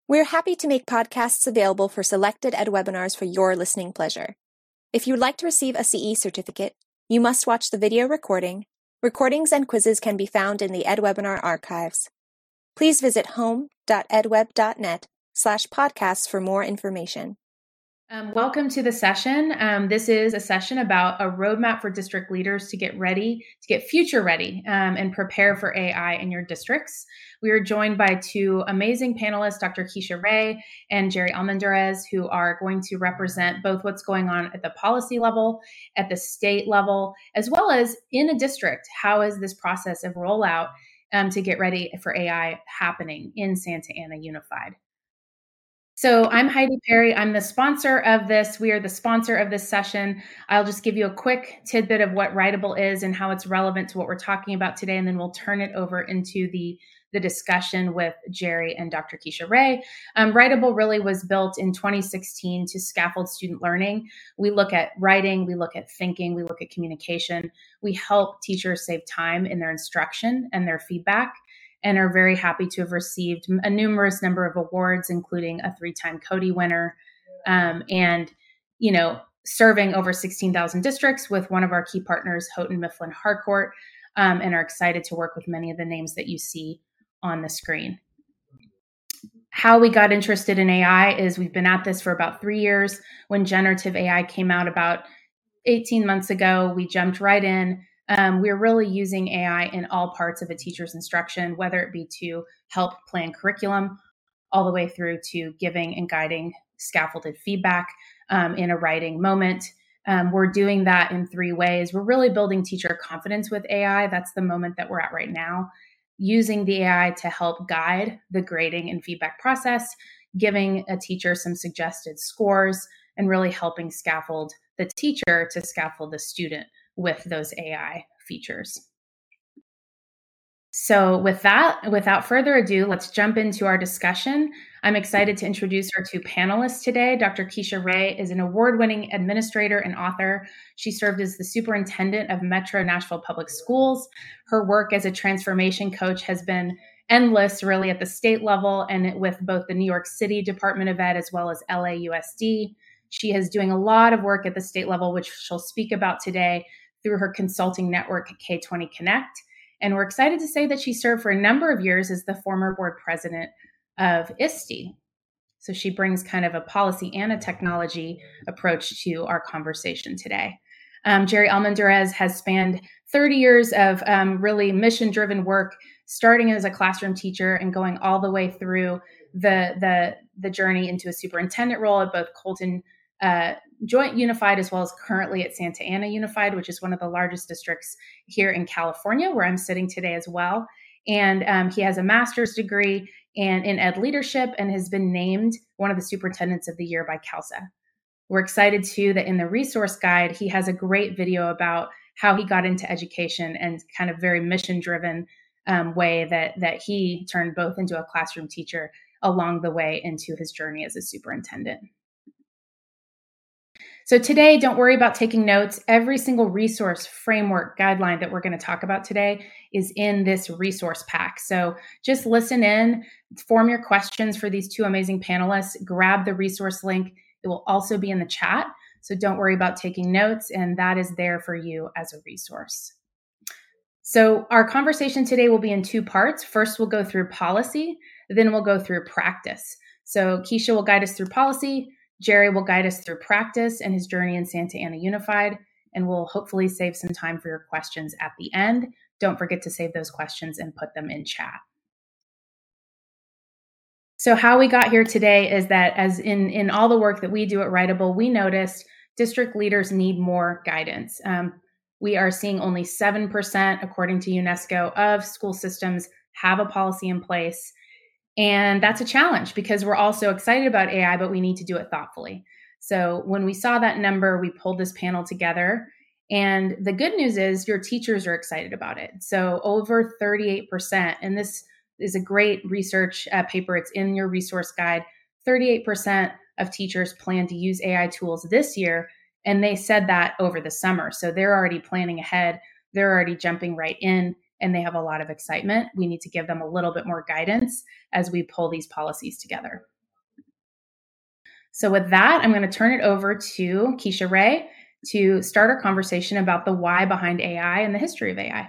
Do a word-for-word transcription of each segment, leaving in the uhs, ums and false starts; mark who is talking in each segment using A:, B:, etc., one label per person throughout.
A: We're happy to make podcasts available for selected ed webinars for your listening pleasure. If you'd like to receive a C E certificate, you must watch the video recording. Recordings and quizzes can be found in the EdWebinar archives. Please visit home.edweb.net slash podcasts for more information.
B: Um, welcome to the session. Um, this is a session about a roadmap for district leaders to get ready, to get future ready um, and prepare for A I in your districts. We are joined by two amazing panelists, Doctor Keisha Ray and Jerry Almendarez, who are going to represent both what's going on at the policy level, at the state level, as well as in a district. How is this process of rollout um, to get ready for A I happening in Santa Ana Unified? So I'm Heidi Perry. I'm the sponsor of this. We are the sponsor of this session. I'll just give you a quick tidbit of what Writable is and how it's relevant to what we're talking about today, and then we'll turn it over into the, the discussion with Jerry and Doctor Keisha Ray. Um, Writable really was built in twenty sixteen to scaffold student learning. We look at writing, we look at thinking, we look at communication. We help teachers save time in their instruction and their feedback, and are very happy to have received a numerous number of awards, including a three-time Cody winner, um, and, you know, serving over sixteen thousand districts with one of our key partners, Houghton Mifflin Harcourt, um, and are excited to work with many of the names that you see on the screen. How we got interested in A I is we've been at this for about three years. When generative A I came out about eighteen months ago, we jumped right in. Um, we're really using A I in all parts of a teacher's instruction, whether it be to help plan curriculum, all the way through to giving and guiding scaffolded feedback um, in a writing moment. Um, we're doing that in three ways. We're really building teacher confidence with A I. That's the moment that we're at right now. Using the A I to help guide the grading and feedback process, giving a teacher some suggested scores, and really helping scaffold the teacher to scaffold the student with those A I features. So with that, without further ado, let's jump into our discussion. I'm excited to introduce our two panelists today. Doctor Keisha Ray is an award-winning administrator and author. She served as the superintendent of Metro Nashville Public Schools. Her work as a transformation coach has been endless, really, at the state level and with both the New York City Department of Ed as well as L A U S D. She is doing a lot of work at the state level, which she'll speak about today, through her consulting network, K twenty Connect. And we're excited to say that she served for a number of years as the former board president of I S T E. So she brings kind of a policy and a technology approach to our conversation today. Um, Jerry Almendarez has spanned thirty years of um, really mission-driven work, starting as a classroom teacher and going all the way through the, the, the journey into a superintendent role at both Colton uh, Joint Unified, as well as currently at Santa Ana Unified, which is one of the largest districts here in California, where I'm sitting today as well. And um, he has a master's degree in, in ed leadership and has been named one of the superintendents of the year by CALSA. We're excited too that in the resource guide, he has a great video about how he got into education and kind of very mission-driven um, way that, that he turned both into a classroom teacher along the way into his journey as a superintendent. So today, don't worry about taking notes. Every single resource, framework, guideline that we're going to talk about today is in this resource pack. So just listen in, form your questions for these two amazing panelists, grab the resource link. It will also be in the chat. So don't worry about taking notes, and that is there for you as a resource. So our conversation today will be in two parts. First, we'll go through policy, then we'll go through practice. So Keisha will guide us through policy. Jerry will guide us through practice and his journey in Santa Ana Unified, and we'll hopefully save some time for your questions at the end. Don't forget to save those questions and put them in chat. So how we got here today is that as in, in all the work that we do at Writable, we noticed district leaders need more guidance. Um, we are seeing only seven percent, according to UNESCO, of school systems have a policy in place. And that's a challenge because we're also excited about A I, but we need to do it thoughtfully. So when we saw that number, we pulled this panel together. And the good news is your teachers are excited about it. So over thirty-eight percent, and this is a great research uh, paper. It's in your resource guide. thirty-eight percent of teachers plan to use A I tools this year. And they said that over the summer. So they're already planning ahead. They're already jumping right in. And they have a lot of excitement. We need to give them a little bit more guidance as we pull these policies together. So with that, I'm going to turn it over to Keisha Ray to start our conversation about the why behind A I and the history of A I.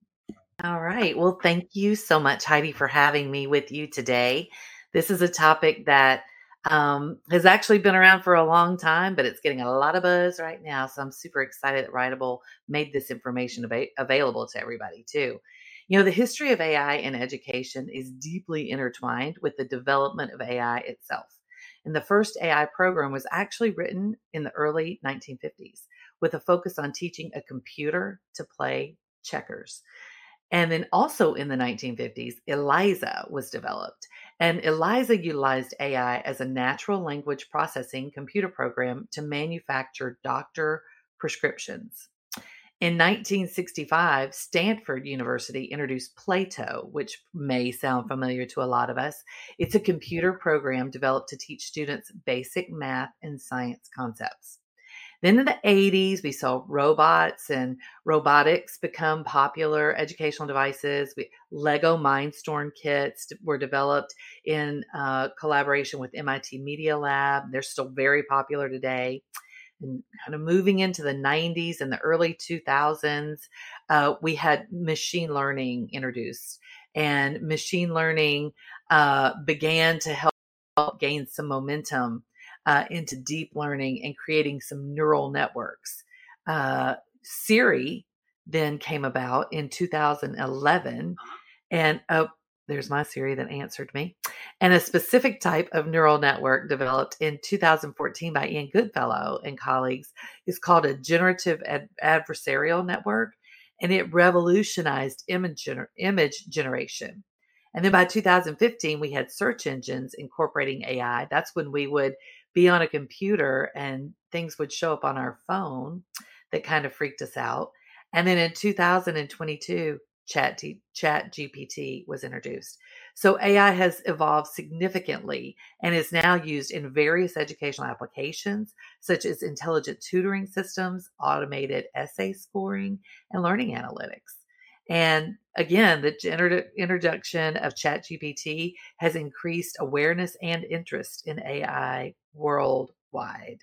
C: All right. Well, thank you so much, Heidi, for having me with you today. This is a topic that um, has actually been around for a long time, but it's getting a lot of buzz right now. So I'm super excited that Writable made this information av- available to everybody too. You know, the history of A I in education is deeply intertwined with the development of A I itself. And the first A I program was actually written in the early nineteen fifties with a focus on teaching a computer to play checkers. And then also in the nineteen fifties, ELIZA was developed. And ELIZA utilized A I as a natural language processing computer program to manufacture doctor prescriptions. In nineteen sixty-five, Stanford University introduced Plato, which may sound familiar to a lot of us. It's a computer program developed to teach students basic math and science concepts. Then in the eighties, we saw robots and robotics become popular educational devices. We, Lego Mindstorm kits were developed in uh, collaboration with M I T Media Lab. They're still very popular today. And kind of moving into the nineties and the early two thousands, uh, we had machine learning introduced. And machine learning uh, began to help gain some momentum Uh, into deep learning and creating some neural networks. Uh, Siri then came about in two thousand eleven, and oh, there's my Siri that answered me. And a specific type of neural network developed in two thousand fourteen by Ian Goodfellow and colleagues is called a generative ad- adversarial network, and it revolutionized image, gener- image generation. And then by two thousand fifteen, we had search engines incorporating A I. That's when we would be on a computer and things would show up on our phone that kind of freaked us out. And then in two thousand twenty-two, Chat, T- Chat G P T was introduced. So A I has evolved significantly and is now used in various educational applications, such as intelligent tutoring systems, automated essay scoring, and learning analytics. And again, the inter- introduction of ChatGPT has increased awareness and interest in A I worldwide.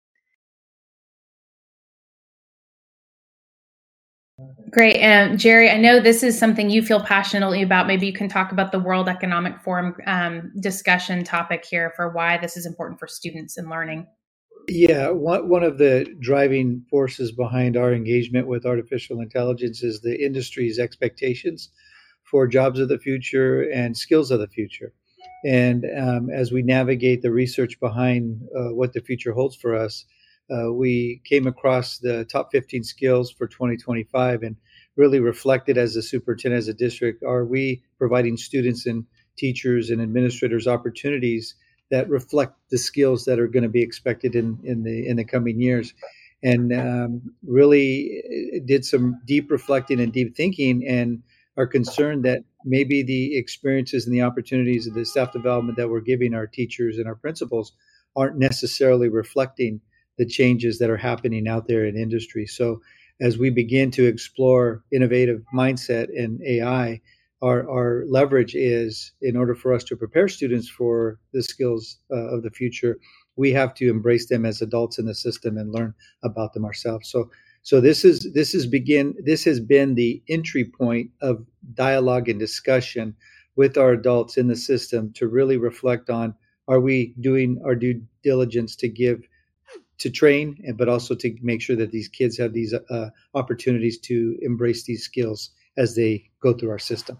B: Great. And Jerry, I know this is something you feel passionately about. Maybe you can talk about the World Economic Forum um, discussion topic here for why this is important for students in learning.
D: Yeah, one, one of the driving forces behind our engagement with artificial intelligence is the industry's expectations for jobs of the future and skills of the future. And um, as we navigate the research behind uh, what the future holds for us, uh, we came across the top fifteen skills for twenty twenty-five and really reflected as a superintendent, as a district, are we providing students and teachers and administrators opportunities that reflect the skills that are going to be expected in, in the in the coming years, and um, really did some deep reflecting and deep thinking, and are concerned that maybe the experiences and the opportunities of the staff development that we're giving our teachers and our principals aren't necessarily reflecting the changes that are happening out there in industry. So as we begin to explore innovative mindset and A I, Our, our leverage is, in order for us to prepare students for the skills uh, of the future, we have to embrace them as adults in the system and learn about them ourselves. So, so this is this is begin this has been the entry point of dialogue and discussion with our adults in the system to really reflect on: are we doing our due diligence to give, to train, but also to make sure that these kids have these uh, opportunities to embrace these skills as they go through our system.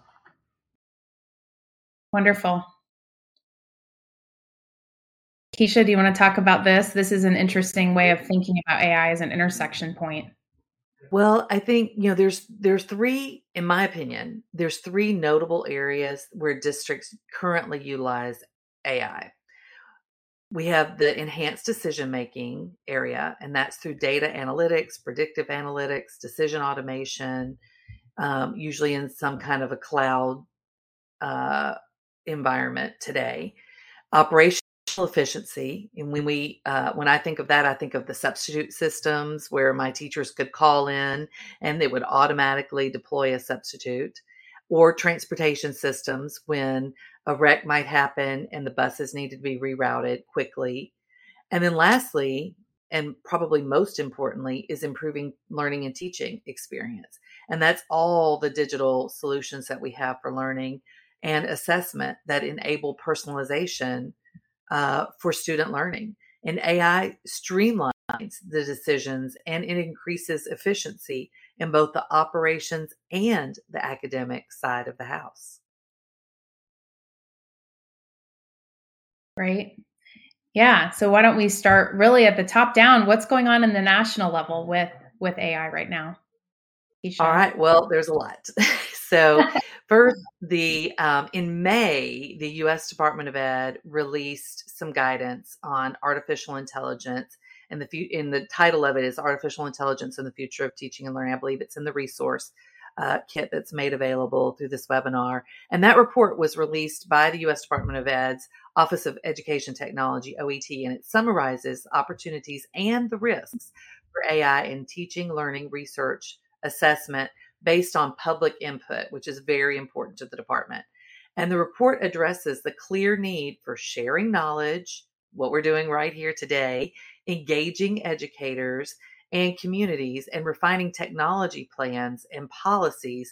B: Wonderful. Keisha, do you want to talk about this? This is an interesting way of thinking about A I as an intersection point.
C: Well, I think, you know, there's there's three, in my opinion, there's three notable areas where districts currently utilize A I. We have the enhanced decision-making area, and that's through data analytics, predictive analytics, decision automation, um, usually in some kind of a cloud uh, environment today. Operational efficiency, and when we uh, when I think of that, I think of the substitute systems where my teachers could call in and they would automatically deploy a substitute, or transportation systems when a wreck might happen and the buses need to be rerouted quickly. And then lastly, and probably most importantly, is improving learning and teaching experience. And that's all the digital solutions that we have for learning and assessment that enable personalization uh, for student learning. And A I streamlines the decisions and it increases efficiency in both the operations and the academic side of the house.
B: Right. Yeah. So why don't we start really at the top down? What's going on in the national level with with A I right now? Keisha?
C: All right. Well, there's a lot. So first, the um, in May, the U S Department of Ed released some guidance on artificial intelligence, and the fu- in the title of it is Artificial Intelligence and the Future of Teaching and Learning. I believe it's in the resource uh, kit that's made available through this webinar. And that report was released by the U S Department of Ed's Office of Education Technology, O E T, and it summarizes opportunities and the risks for A I in teaching, learning, research, assessment based on public input, which is very important to the department. And the report addresses the clear need for sharing knowledge, what we're doing right here today, engaging educators and communities, and refining technology plans and policies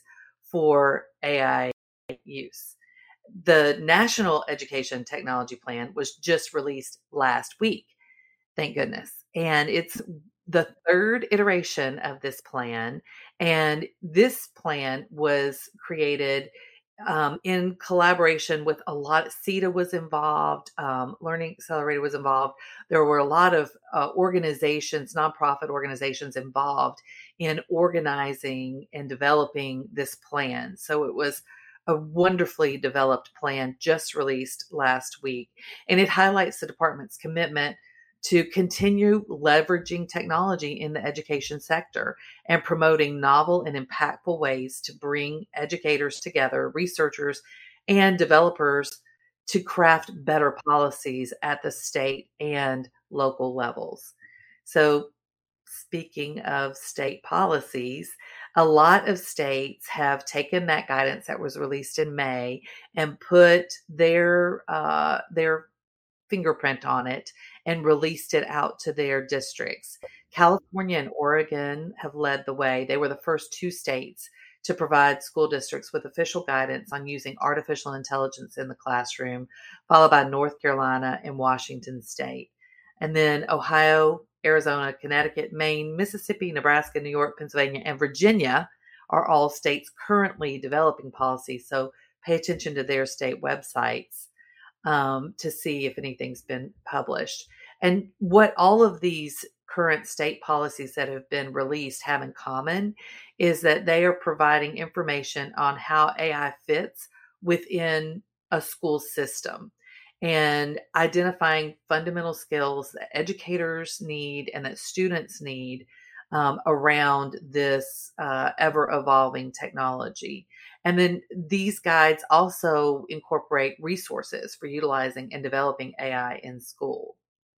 C: for A I use. The National Education Technology Plan was just released last week, thank goodness. And it's the third iteration of this plan. And this plan was created um, in collaboration with a lot. C E T A was involved, um, Learning Accelerator was involved. There were a lot of uh, organizations, nonprofit organizations involved in organizing and developing this plan. So it was a wonderfully developed plan just released last week. And it highlights the department's commitment to continue leveraging technology in the education sector and promoting novel and impactful ways to bring educators together, researchers, and developers to craft better policies at the state and local levels. So, speaking of state policies, a lot of states have taken that guidance that was released in May and put their uh, their fingerprint on it and released it out to their districts. California and Oregon have led the way. They were the first two states to provide school districts with official guidance on using artificial intelligence in the classroom, followed by North Carolina and Washington State. And then Ohio, Arizona, Connecticut, Maine, Mississippi, Nebraska, New York, Pennsylvania, and Virginia are all states currently developing policies. So pay attention to their state websites um, to see if anything's been published. And what all of these current state policies that have been released have in common is that they are providing information on how A I fits within a school system and identifying fundamental skills that educators need and that students need um, around this uh, ever-evolving technology. And then these guides also incorporate resources for utilizing and developing A I in school.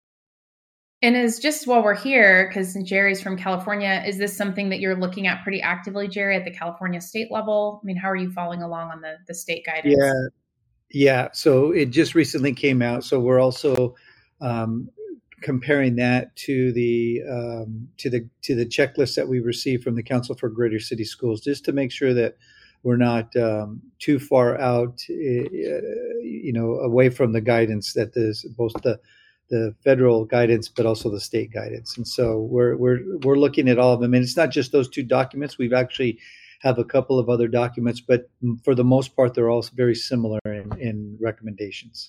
B: And is just while we're here, because Jerry's from California, is this something that you're looking at pretty actively, Jerry, at the California state level? I mean, how are you following along on the, the state guidance?
D: Yeah, yeah. So it just recently came out. So we're also um, comparing that to the um, to the to the checklist that we received from the Council for Greater City Schools, just to make sure that we're not um, too far out, uh, you know, away from the guidance that is both the the federal guidance, but also the state guidance. And so we're we're we're looking at all of them. And it's not just those two documents. We've actually have a couple of other documents, but for the most part, they're all very similar in, in recommendations.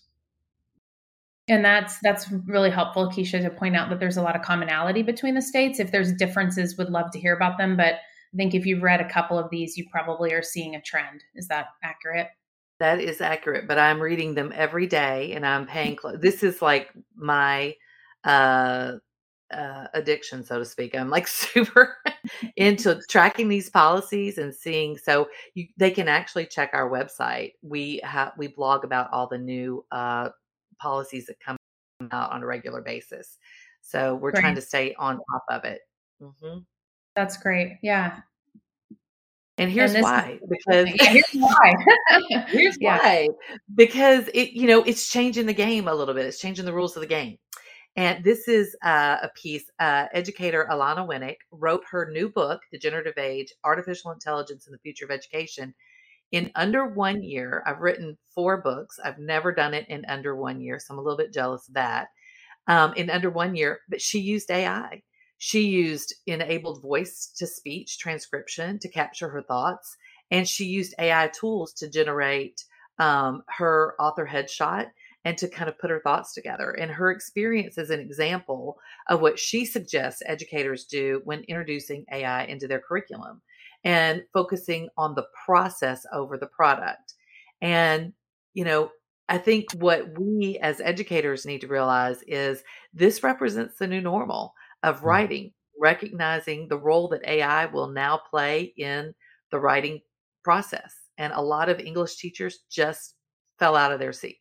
B: And that's that's really helpful, Keisha, to point out that there's a lot of commonality between the states. If there's differences, would love to hear about them. But I think if you've read a couple of these, you probably are seeing a trend. Is that accurate?
C: That is accurate, but I'm reading them every day and I'm paying close. This is like my uh, uh, addiction, so to speak. I'm like super into tracking these policies and seeing. So you, they can actually check our website. We have we blog about all the new uh, policies that come out on a regular basis. So we're great. Trying to stay on top of it. Mm-hmm.
B: That's great. Yeah.
C: And here's
B: and
C: why, because
B: yeah, here's why.
C: here's yeah. why, because it, you know, it's changing the game a little bit. It's changing the rules of the game. And this is uh, a piece, uh, educator Alana Winnick wrote her new book, Degenerative Age, Artificial Intelligence and the Future of Education, in under one year. I've written four books. I've never done it in under one year, so I'm a little bit jealous of that. Um, in under one year, but she used A I. She used enabled voice to speech transcription to capture her thoughts. And she used A I tools to generate um, her author headshot and to kind of put her thoughts together. And her experience is an example of what she suggests educators do when introducing A I into their curriculum and focusing on the process over the product. And, you know, I think what we as educators need to realize is this represents the new normal of writing, recognizing the role that A I will now play in the writing process. And a lot of English teachers just fell out of their seats.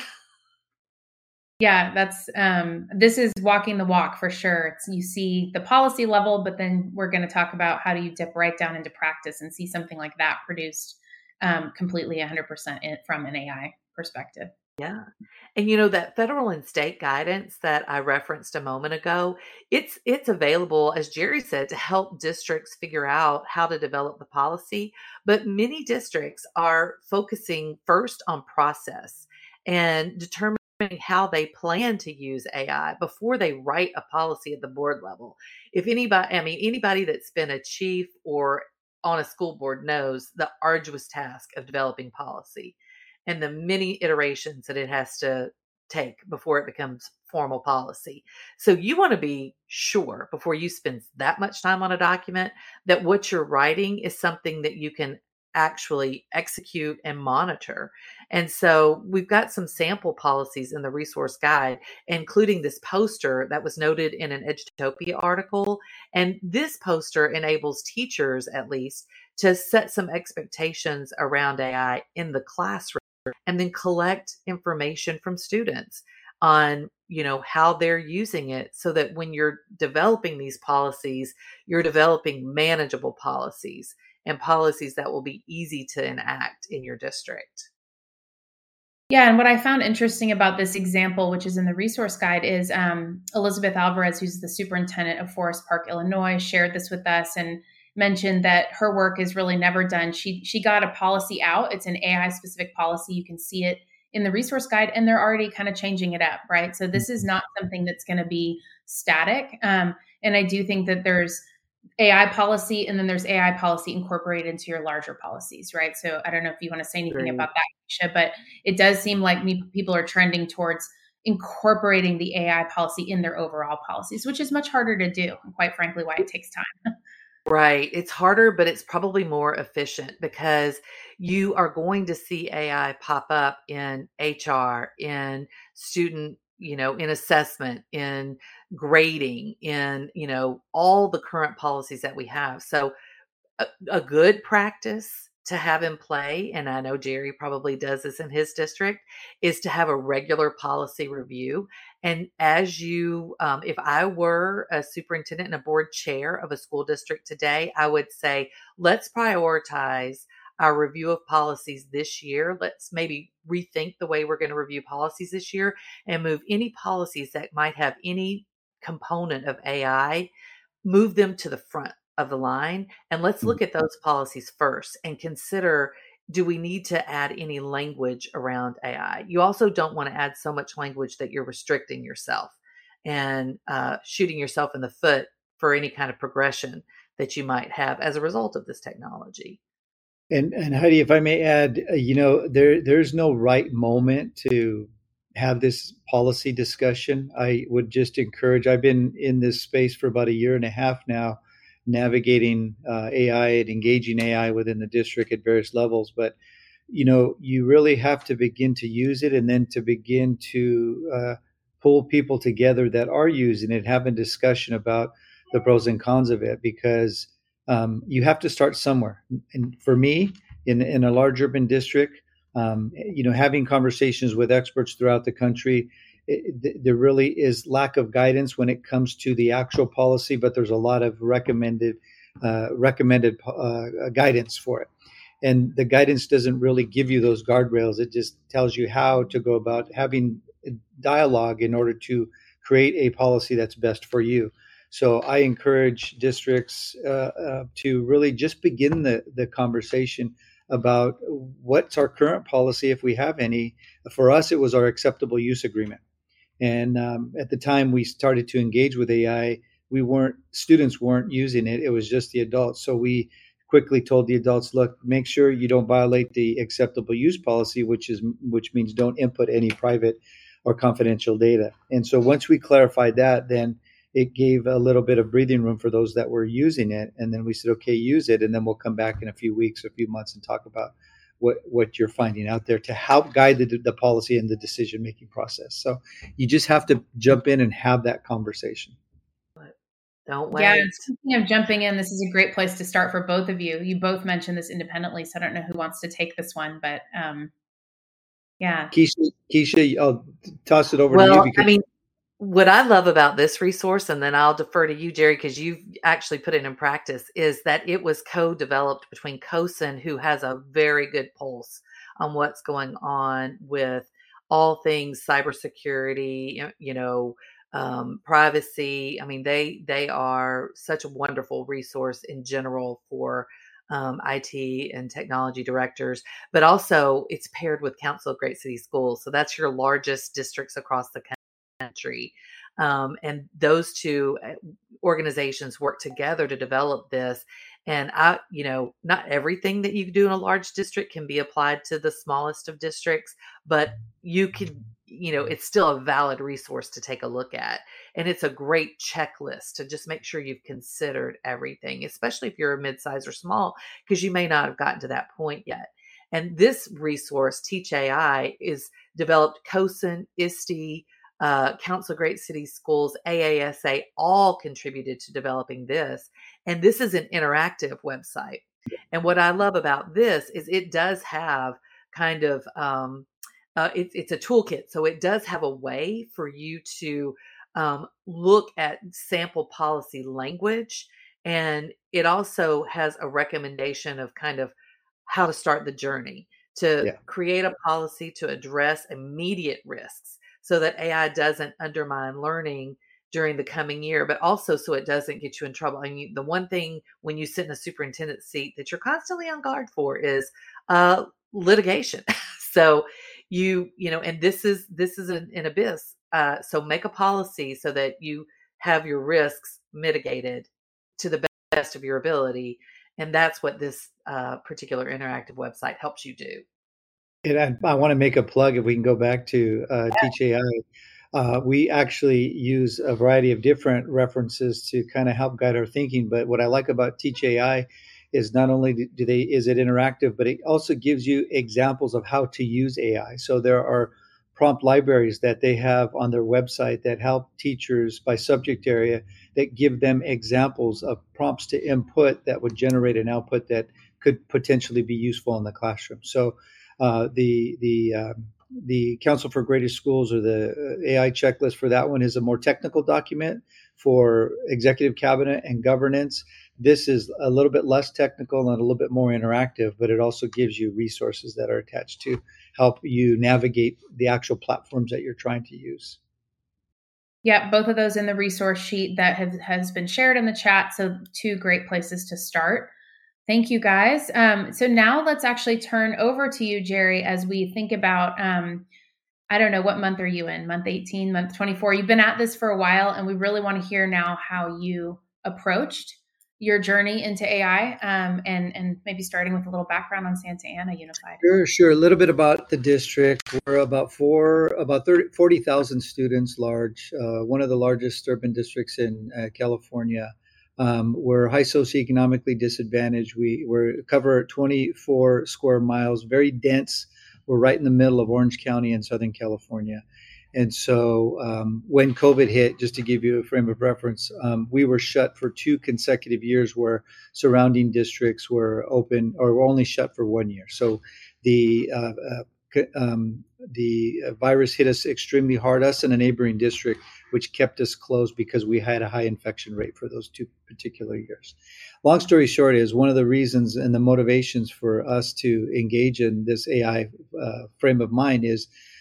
B: Yeah, that's um, this is walking the walk for sure. It's, you see the policy level, but then we're going to talk about how do you dip right down into practice and see something like that produced um, completely one hundred percent in, from an A I perspective.
C: Yeah. And you know, that federal and state guidance that I referenced a moment ago, it's it's available, as Jerry said, to help districts figure out how to develop the policy. But many districts are focusing first on process and determining how they plan to use A I before they write a policy at the board level. If anybody, I mean, anybody that's been a chief or on a school board knows the arduous task of developing policy and the many iterations that it has to take before it becomes formal policy. So you want to be sure before you spend that much time on a document that what you're writing is something that you can actually execute and monitor. And so we've got some sample policies in the resource guide, including this poster that was noted in an Edutopia article. And this poster enables teachers, at least, to set some expectations around A I in the classroom and then collect information from students on, you know, how they're using it so that when you're developing these policies, you're developing manageable policies and policies that will be easy to enact in your district.
B: Yeah, and what I found interesting about this example, which is in the resource guide, is um, Elizabeth Alvarez, who's the superintendent of Forest Park, Illinois, shared this with us and mentioned that her work is really never done. She she got a policy out. It's an A I specific policy. You can see it in the resource guide, and they're already kind of changing it up, right? So this is not something that's going to be static. Um, and I do think that there's A I policy, and then there's A I policy incorporated into your larger policies, right? So I don't know if you want to say anything
C: Great.
B: about that, Keisha, but it does seem like me, people are trending towards incorporating the A I policy in their overall policies, which is much harder to do, and quite frankly, why it takes time.
C: Right. It's harder, but it's probably more efficient because you are going to see A I pop up in H R, in student, you know, in assessment, in grading, in, you know, all the current policies that we have. So a, a good practice to have in play, and I know Jerry probably does this in his district, is to have a regular policy review. And as you, um, if I were a superintendent and a board chair of a school district today, I would say, let's prioritize our review of policies this year. Let's maybe rethink the way we're going to review policies this year and move any policies that might have any component of A I, move them to the front of the line. And let's look at those policies first and consider, do we need to add any language around A I? You also don't want to add so much language that you're restricting yourself and uh, shooting yourself in the foot for any kind of progression that you might have as a result of this technology.
D: And and Heidi, if I may add, uh, you know, there there's no right moment to have this policy discussion. I would just encourage, I've been in this space for about a year and a half now, navigating uh, A I and engaging A I within the district at various levels. But, you know, you really have to begin to use it and then to begin to uh, pull people together that are using it, have a discussion about the pros and cons of it, because um, you have to start somewhere. And for me, in, in a large urban district, um, you know, having conversations with experts throughout the country, It, there really is lack of guidance when it comes to the actual policy, but there's a lot of recommended uh, recommended uh, guidance for it. And the guidance doesn't really give you those guardrails. It just tells you how to go about having dialogue in order to create a policy that's best for you. So I encourage districts uh, uh, to really just begin the, the conversation about what's our current policy, if we have any. For us, it was our acceptable use agreement. And um, at the time we started to engage with A I, we weren't, students weren't using it. It was just the adults. So we quickly told the adults, look, make sure you don't violate the acceptable use policy, which is which means don't input any private or confidential data. And so once we clarified that, then it gave a little bit of breathing room for those that were using it. And then we said, okay, use it. And then we'll come back in a few weeks or a few months and talk about what, what you're finding out there to help guide the, the policy and the decision-making process. So you just have to jump in and have that conversation.
C: Don't wait.
B: Yeah, speaking of jumping in, this is a great place to start for both of you. You both mentioned this independently, so I don't know who wants to take this one, but um, yeah.
D: Keisha, Keisha, I'll toss it over
C: well,
D: to you. Because-
C: I mean, what I love about this resource, and then I'll defer to you, Jerry, because you've actually put it in practice, is that it was co-developed between COSIN, who has a very good pulse on what's going on with all things cybersecurity, you know, um, privacy. I mean, they they are such a wonderful resource in general for um, I T and technology directors, but also it's paired with Council of Great City Schools. So that's your largest districts across the country. Um, and those two organizations work together to develop this. And I, you know, not everything that you do in a large district can be applied to the smallest of districts, but you can, you know, it's still a valid resource to take a look at. And it's a great checklist to just make sure you've considered everything, especially if you're a mid-size or small, because you may not have gotten to that point yet. And this resource, Teach A I, is developed COSIN, I S T E, Uh, Council of Great City Schools, A A S A, all contributed to developing this. And this is an interactive website. And what I love about this is it does have kind of, um, uh, it, it's a toolkit. So it does have a way for you to um, look at sample policy language. And it also has a recommendation of kind of how to start the journey to yeah. create a policy to address immediate risks, so that A I doesn't undermine learning during the coming year, but also so it doesn't get you in trouble. I mean, the one thing when you sit in a superintendent seat that you're constantly on guard for is uh, litigation. So you, you know, and this is this is an, an abyss. Uh, so make a policy so that you have your risks mitigated to the best of your ability, and that's what this uh, particular interactive website helps you do.
D: And I, I want to make a plug, if we can go back to uh, Teach A I. Uh, we actually use a variety of different references to kind of help guide our thinking. But what I like about Teach A I is not only do they is it interactive, but it also gives you examples of how to use A I. So there are prompt libraries that they have on their website that help teachers by subject area, that give them examples of prompts to input that would generate an output that could potentially be useful in the classroom. So Uh, the the um, the Council for Greater Schools, or the A I checklist for that one, is a more technical document for executive cabinet and governance. This is a little bit less technical and a little bit more interactive, but it also gives you resources that are attached to help you navigate the actual platforms that you're trying to use.
B: Yeah, both of those in the resource sheet that have, has been shared in the chat. So two great places to start. Thank you, guys. Um, so now let's actually turn over to you, Jerry, as we think about, um, I don't know, what month are you in? Month eighteen, month twenty-four? You've been at this for a while, and we really want to hear now how you approached your journey into A I, um, and, and maybe starting with a little background on Santa Ana Unified.
D: Sure, sure. A little bit about the district. We're about four, about thirty, forty thousand students large, uh, one of the largest urban districts in uh, California. Um, we're high socioeconomically disadvantaged. We we're cover twenty-four square miles, very dense. We're right in the middle of Orange County in Southern California. And so um, when COVID hit, just to give you a frame of reference, um, we were shut for two consecutive years, where surrounding districts were open or were only shut for one year. So the uh, uh, um, the virus hit us extremely hard, us and a neighboring district, which kept us closed because we had a high infection rate for those two particular years. Long story short is one of the reasons and the motivations for us to engage in this A I uh, frame of mind is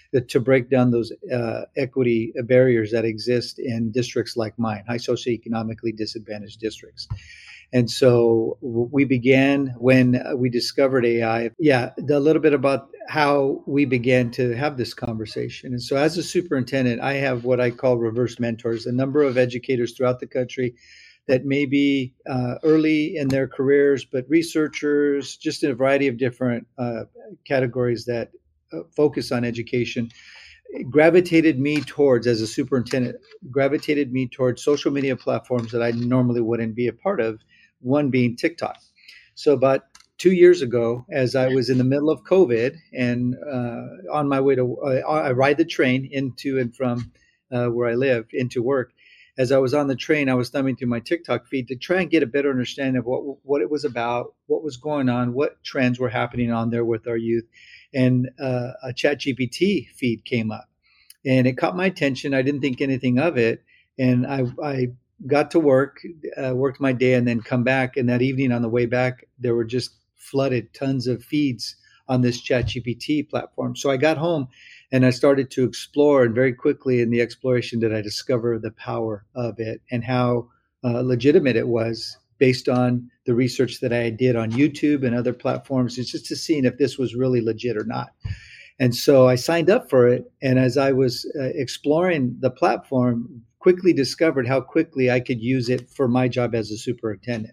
D: to break down those uh, equity barriers that exist in districts like mine, high socioeconomically disadvantaged districts. And so we began when we discovered A I. Yeah, a little bit about how we began to have this conversation. And so as a superintendent, I have what I call reverse mentors, a number of educators throughout the country that may be uh, early in their careers, but researchers, just in a variety of different uh, categories that uh, focus on education, gravitated me towards, as a superintendent, gravitated me towards social media platforms that I normally wouldn't be a part of, one being TikTok. So about two years ago, as I was in the middle of COVID and uh, on my way to, uh, I ride the train into and from uh, where I live into work. As I was on the train, I was thumbing through my TikTok feed to try and get a better understanding of what what it was about, what was going on, what trends were happening on there with our youth. And uh, a ChatGPT feed came up, and it caught my attention. I didn't think anything of it, and I, I got to work, uh, worked my day, and then come back. And that evening on the way back, there were just flooded tons of feeds on this ChatGPT platform. So I got home and I started to explore, and very quickly in the exploration did I discover the power of it and how uh, legitimate it was based on the research that I did on YouTube and other platforms. It's just to seeing if this was really legit or not. And so I signed up for it. And as I was uh, exploring the platform, quickly discovered how quickly I could use it for my job as a superintendent.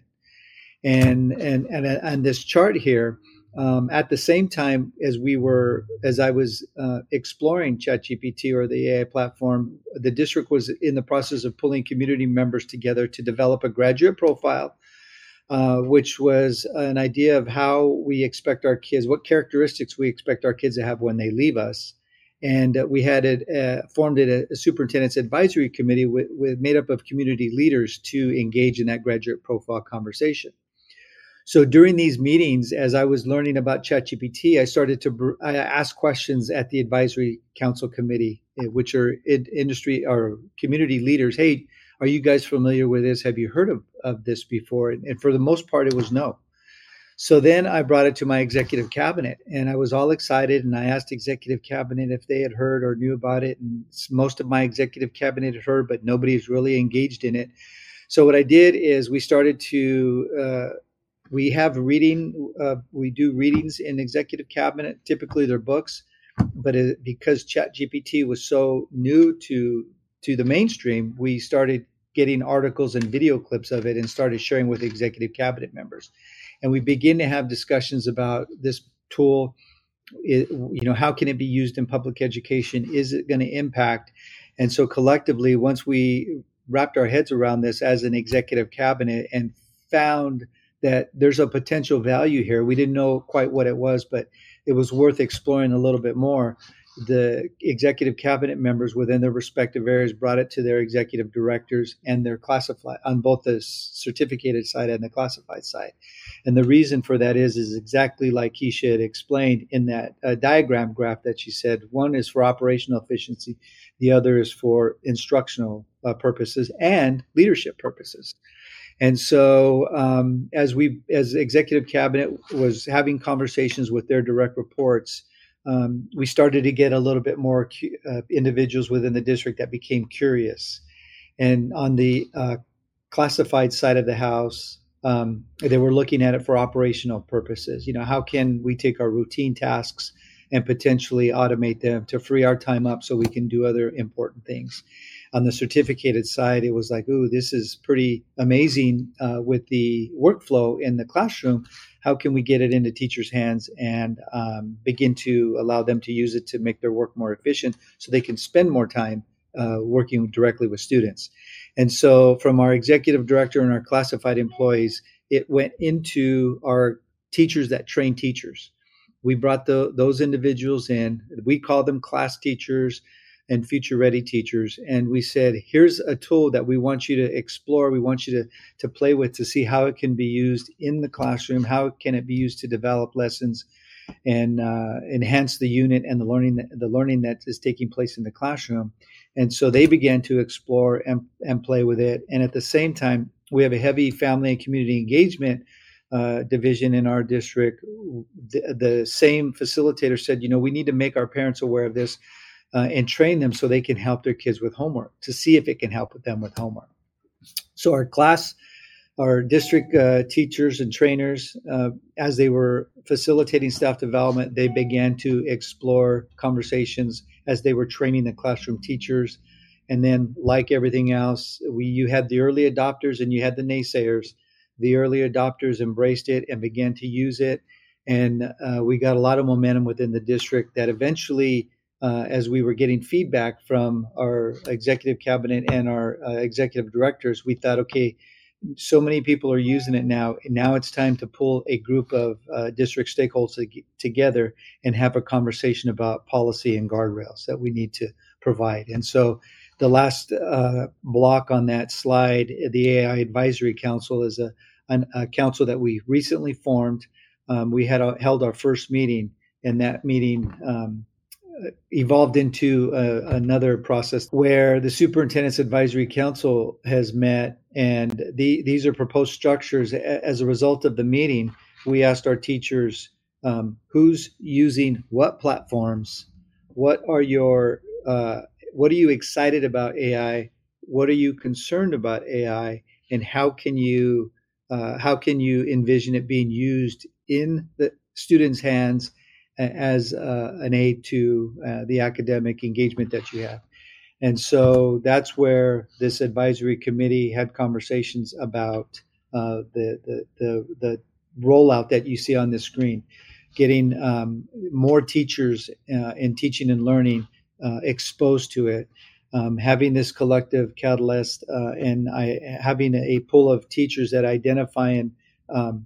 D: And and and, and this chart here, Um, at the same time as we were, as I was uh, exploring ChatGPT or the A I platform, the district was in the process of pulling community members together to develop a graduate profile, uh, which was an idea of how we expect our kids, what characteristics we expect our kids to have when they leave us. And uh, we had it, uh, formed it a, a superintendent's advisory committee with, with made up of community leaders to engage in that graduate profile conversation. So during these meetings, as I was learning about ChatGPT, I started to I ask questions at the advisory council committee, which are industry or community leaders. Hey, are you guys familiar with this? Have you heard of, of this before? And for the most part, it was no. So then I brought it to my executive cabinet, and I was all excited. And I asked executive cabinet if they had heard or knew about it. And most of my executive cabinet had heard, but nobody's really engaged in it. So what I did is we started to uh, We have reading, uh, we do readings in executive cabinet. Typically they're books, but it, because ChatGPT was so new to, to the mainstream, we started getting articles and video clips of it and started sharing with executive cabinet members. And we begin to have discussions about this tool. It, you know, how can it be used in public education? Is it going to impact? And so collectively, once we wrapped our heads around this as an executive cabinet and found that there's a potential value here. We didn't know quite what it was, but it was worth exploring a little bit more. The executive cabinet members within their respective areas brought it to their executive directors and their classified on both the certificated side and the classified side. And the reason for that is, is exactly like Keisha had explained in that uh, diagram graph that she said. One is for operational efficiency. The other is for instructional uh, purposes and leadership purposes. And so um, as we, as executive cabinet was having conversations with their direct reports, um, we started to get a little bit more uh, individuals within the district that became curious. And on the uh, classified side of the house, um, they were looking at it for operational purposes. You know, how can we take our routine tasks and potentially automate them to free our time up so we can do other important things? On the certificated side, it was like, ooh, this is pretty amazing uh, with the workflow in the classroom. How can we get it into teachers' hands and um, begin to allow them to use it to make their work more efficient so they can spend more time uh, working directly with students? And so from our executive director and our classified employees, it went into our teachers that train teachers. We brought the, those individuals in. We call them class teachers and future ready teachers. And we said, here's a tool that we want you to explore. We want you to, to play with to see how it can be used in the classroom. How can it be used to develop lessons and uh, enhance the unit and the learning, that, the learning that is taking place in the classroom. And so they began to explore and, and play with it. And at the same time, we have a heavy family and community engagement uh, division in our district. The, the same facilitator said, you know, we need to make our parents aware of this. uh, and train them so they can help their kids with homework, to see if it can help with them with homework. So our class, our district uh, teachers and trainers, uh, as they were facilitating staff development, they began to explore conversations as they were training the classroom teachers. And then, like everything else, we you had the early adopters and you had the naysayers. The early adopters embraced it and began to use it. And uh, we got a lot of momentum within the district that eventually, uh, as we were getting feedback from our executive cabinet and our uh, executive directors, we thought, okay, so many people are using it now. Now it's time to pull a group of uh, district stakeholders to, together and have a conversation about policy and guardrails that we need to provide. And so the last uh, block on that slide, the A I Advisory Council, is a, an, a council that we recently formed. Um, we had a, held our first meeting, and that meeting um, evolved into uh, another process where the Superintendent's Advisory Council has met, and the, these are proposed structures. As a result of the meeting, we asked our teachers, um, who's using what platforms, what are your uh, what are you excited about A I? What are you concerned about A I? And how can you uh, how can you envision it being used in the students' hands as uh, an aid to uh, the academic engagement that you have? And so that's where this advisory committee had conversations about uh, the, the the the rollout that you see on the screen, getting um, more teachers uh, in teaching and learning Uh, exposed to it, um, having this collective catalyst, uh, and I, having a pool of teachers that identify and um,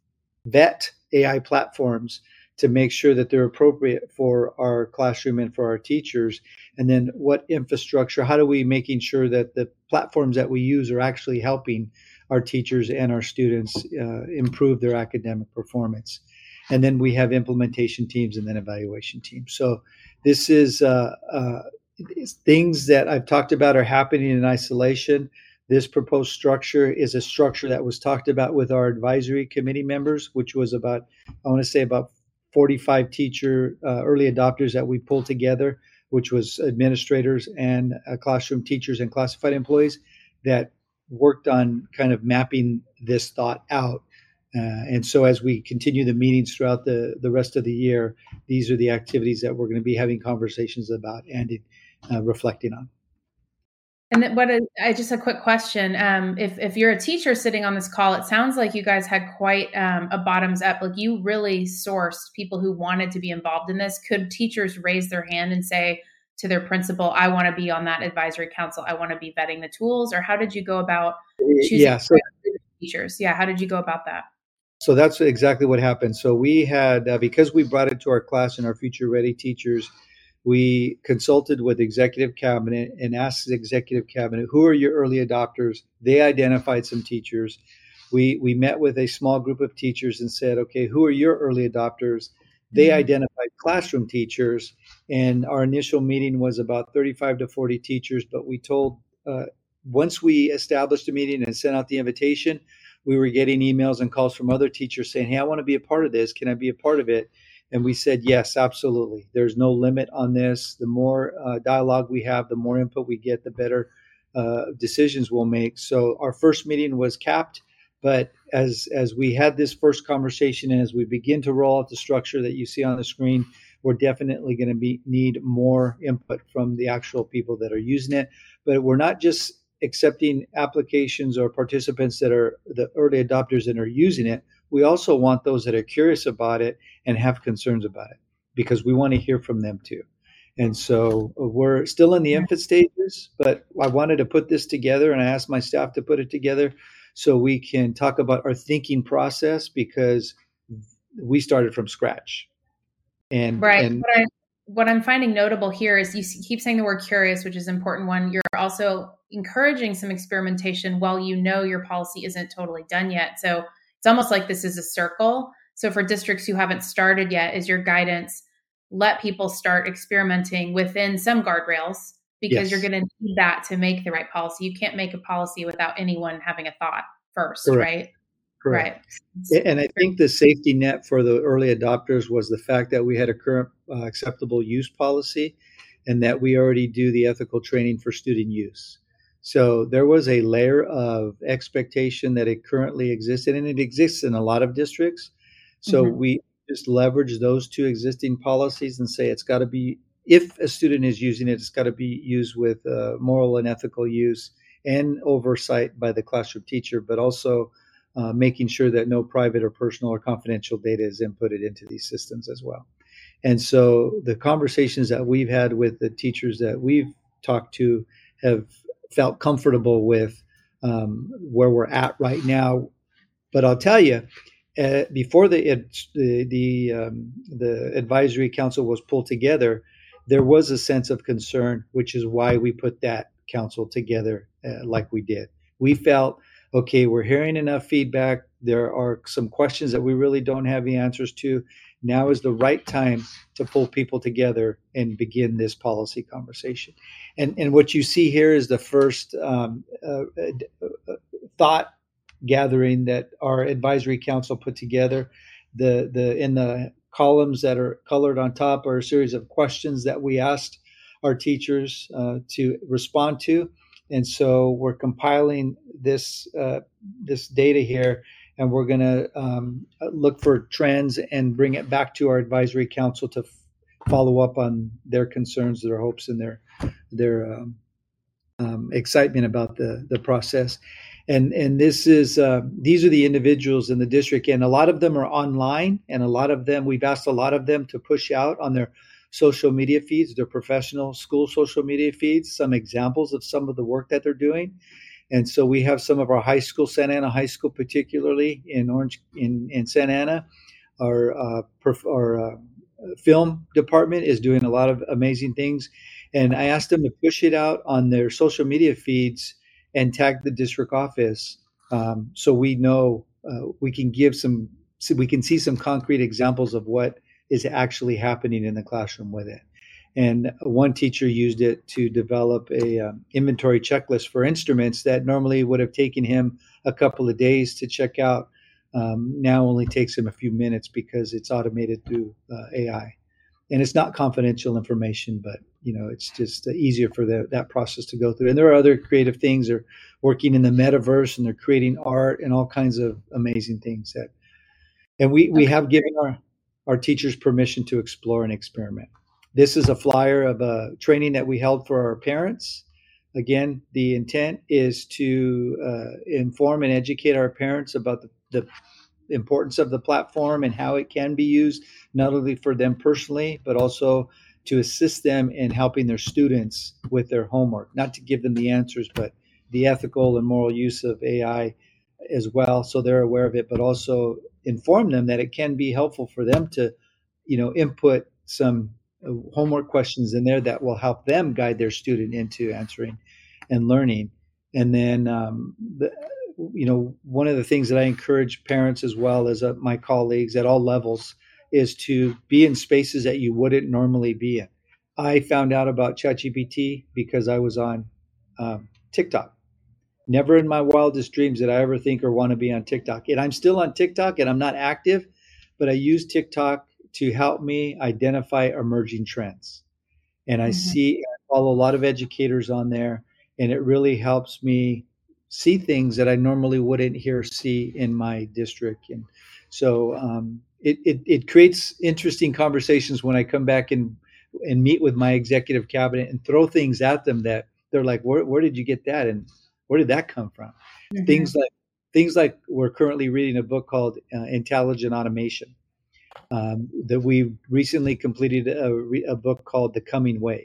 D: vet A I platforms to make sure that they're appropriate for our classroom and for our teachers. And then what infrastructure, how do we making sure that the platforms that we use are actually helping our teachers and our students uh, improve their academic performance. And then we have implementation teams and then evaluation teams. So this is uh, uh, things that I've talked about are happening in isolation. This proposed structure is a structure that was talked about with our advisory committee members, which was about, I want to say about forty-five teacher uh, early adopters that we pulled together, which was administrators and uh, classroom teachers and classified employees that worked on kind of mapping this thought out. Uh, and so as we continue the meetings throughout the, the rest of the year, these are the activities that we're going to be having conversations about and uh, reflecting on.
B: And then what is, I just a quick question. Um, if, if you're a teacher sitting on this call, it sounds like you guys had quite um, a bottoms up, like you really sourced people who wanted to be involved in this. Could teachers raise their hand and say to their principal, I want to be on that advisory council, I want to be vetting the tools? Or how did you go about choosing
D: yeah, so,
B: teachers? Yeah, how did you go about that?
D: So that's exactly what happened. So we had, uh, because we brought it to our class and our future ready teachers, we consulted with executive cabinet and asked the executive cabinet, who are your early adopters? They identified some teachers. We we met with a small group of teachers and said, okay, who are your early adopters? They mm-hmm. identified classroom teachers. And our initial meeting was about thirty-five to forty teachers. But we told, uh, once we established a meeting and sent out the invitation, we were getting emails and calls from other teachers saying, hey, I want to be a part of this. Can I be a part of it? And we said, yes, absolutely. There's no limit on this. The more uh, dialogue we have, the more input we get, the better uh, decisions we'll make. So our first meeting was capped. But as as we had this first conversation and as we begin to roll out the structure that you see on the screen, we're definitely going to be need more input from the actual people that are using it. But we're not just accepting applications or participants that are the early adopters that are using it. We also want those that are curious about it and have concerns about it, because we want to hear from them too. And so we're still in the infant stages, but I wanted to put this together, and I asked my staff to put it together so we can talk about our thinking process, because we started from scratch. And
B: right.
D: And,
B: what, I, what I'm finding notable here is you keep saying the word curious, which is an important one. You're also encouraging some experimentation while you know your policy isn't totally done yet. So it's almost like this is a circle. So for districts who haven't started yet, is your guidance, let people start experimenting within some guardrails, because
D: yes.
B: you're going to need that to make the right policy. You can't make a policy without anyone having a thought first,
D: Correct.
B: right?
D: Correct. Right. And I think the safety net for the early adopters was the fact that we had a current uh, acceptable use policy. and that we already do the ethical training for student use. So there was a layer of expectation that it currently existed, and it exists in a lot of districts. So mm-hmm. we just leverage those two existing policies and say it's got to be, if a student is using it, it's got to be used with uh, moral and ethical use and oversight by the classroom teacher, but also uh, making sure that no private or personal or confidential data is inputted into these systems as well. And so the conversations that we've had with the teachers that we've talked to have felt comfortable with um, where we're at right now. But I'll tell you, uh, before the it, the the, um, the advisory council was pulled together, there was a sense of concern, which is why we put that council together uh, like we did. We felt, okay, we're hearing enough feedback. There are some questions that we really don't have the answers to. Now is the right time to pull people together and begin this policy conversation. And and what you see here is the first um, uh, uh, thought gathering that our advisory council put together. The the in the columns that are colored on top are a series of questions that we asked our teachers uh, to respond to. And so we're compiling this uh, this data here, and we're going to um, look for trends and bring it back to our advisory council to f- follow up on their concerns, their hopes, and their their um, um, excitement about the the process. And and this is uh, these are the individuals in the district, and a lot of them are online, and a lot of them we've asked a lot of them to push out on their social media feeds, their professional school social media feeds, some examples of some of the work that they're doing. And so we have some of our high school, Santa Ana High School, particularly in Orange, in, in Santa Ana, our, uh, perf, our uh, film department is doing a lot of amazing things. And I asked them to push it out on their social media feeds and tag the district office, um, so we know uh, we can give some, so we can see some concrete examples of what is actually happening in the classroom with it. And one teacher used it to develop a um, inventory checklist for instruments that normally would have taken him a couple of days to check out. Um, now only takes him a few minutes because it's automated through uh, A I. And it's not confidential information, but you know, it's just uh, easier for the, that process to go through. And there are other creative things. They're working in the metaverse, and they're creating art and all kinds of amazing things that. And we we have given our our teachers permission to explore and experiment. This is a flyer of a training that we held for our parents. Again, the intent is to uh, inform and educate our parents about the, the importance of the platform and how it can be used, not only for them personally, but also to assist them in helping their students with their homework, not to give them the answers, but the ethical and moral use of A I as well, so they're aware of it, but also inform them that it can be helpful for them to, you know, input some homework questions in there that will help them guide their student into answering and learning. And then, um, the, you know, one of the things that I encourage parents as well as uh, my colleagues at all levels is to be in spaces that you wouldn't normally be in. I found out about ChatGPT because I was on um, TikTok. Never in my wildest dreams did I ever think or want to be on TikTok. And I'm still on TikTok, and I'm not active, but I use TikTok to help me identify emerging trends. And I mm-hmm. see, I follow a lot of educators on there, and it really helps me see things that I normally wouldn't hear or see in my district. And so um, it, it, it creates interesting conversations when I come back and, and meet with my executive cabinet and throw things at them that they're like, where, where did you get that? And where did that come from? Mm-hmm. Things like things like we're currently reading a book called uh, Intelligent Automation. Um, that we recently completed a, a book called The Coming Wave.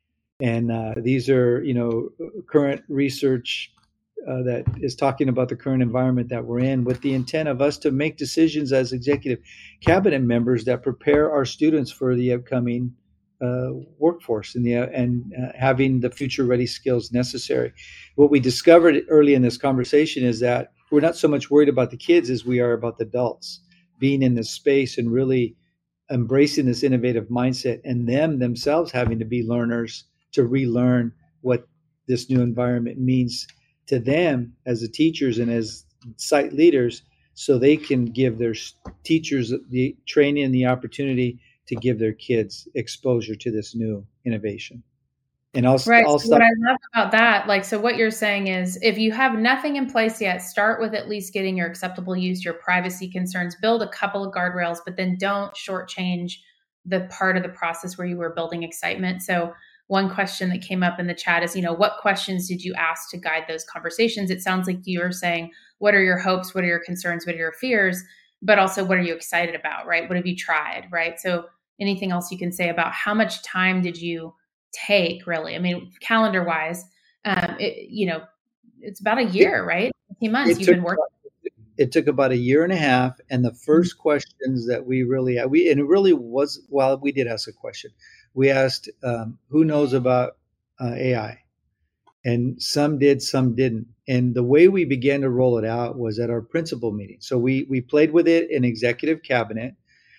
D: And uh, these are, you know, current research uh, that is talking about the current environment that we're in, with the intent of us to make decisions as executive cabinet members that prepare our students for the upcoming uh, workforce and, the, and uh, having the future ready skills necessary. What we discovered early in this conversation is that we're not so much worried about the kids as we are about the adults being in this space and really embracing this innovative mindset, and them themselves having to be learners to relearn what this new environment means to them as the teachers and as site leaders, so they can give their teachers the training and the opportunity to give their kids exposure to this new innovation. And I'll,
B: right.
D: I'll
B: so
D: stop.
B: What I love about that, like, so what you're saying is if you have nothing in place yet, start with at least getting your acceptable use, your privacy concerns, build a couple of guardrails, but then don't shortchange the part of the process where you were building excitement. So one question that came up in the chat is, you know, what questions did you ask to guide those conversations? It sounds like you're saying, what are your hopes? What are your concerns? What are your fears? But also, what are you excited about, right? What have you tried, right? So anything else you can say about how much time did you take, really? I mean, calendar wise, um, it, you know, it's about a year, right? eighteen months you've
D: took,
B: been working.
D: It took about a year and a half. And the first mm-hmm. questions that we really, we, and it really was, well, we did ask a question. We asked, um, who knows about uh, A I? And some did, some didn't. And the way we began to roll it out was at our principal meeting. So we, we played with it in executive cabinet.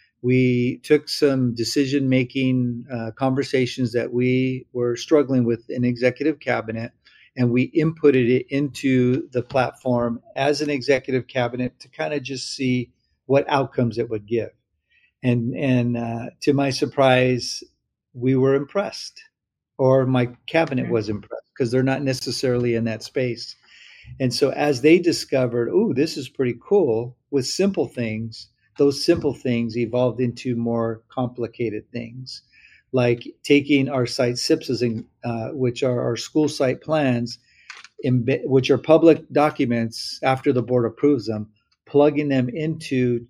D: We took some decision-making uh, conversations that we were struggling with in executive cabinet, and we inputted it into the platform as an executive cabinet to kind of just see what outcomes it would give. And, and uh, to my surprise, we were impressed, or my cabinet was impressed, because they're not necessarily in that space. And so as they discovered, oh, this is pretty cool with simple things, those simple things evolved into more complicated things, like taking our site S I Ps, uh, which are our school site plans, imbe- which are public documents after the board approves them, plugging them into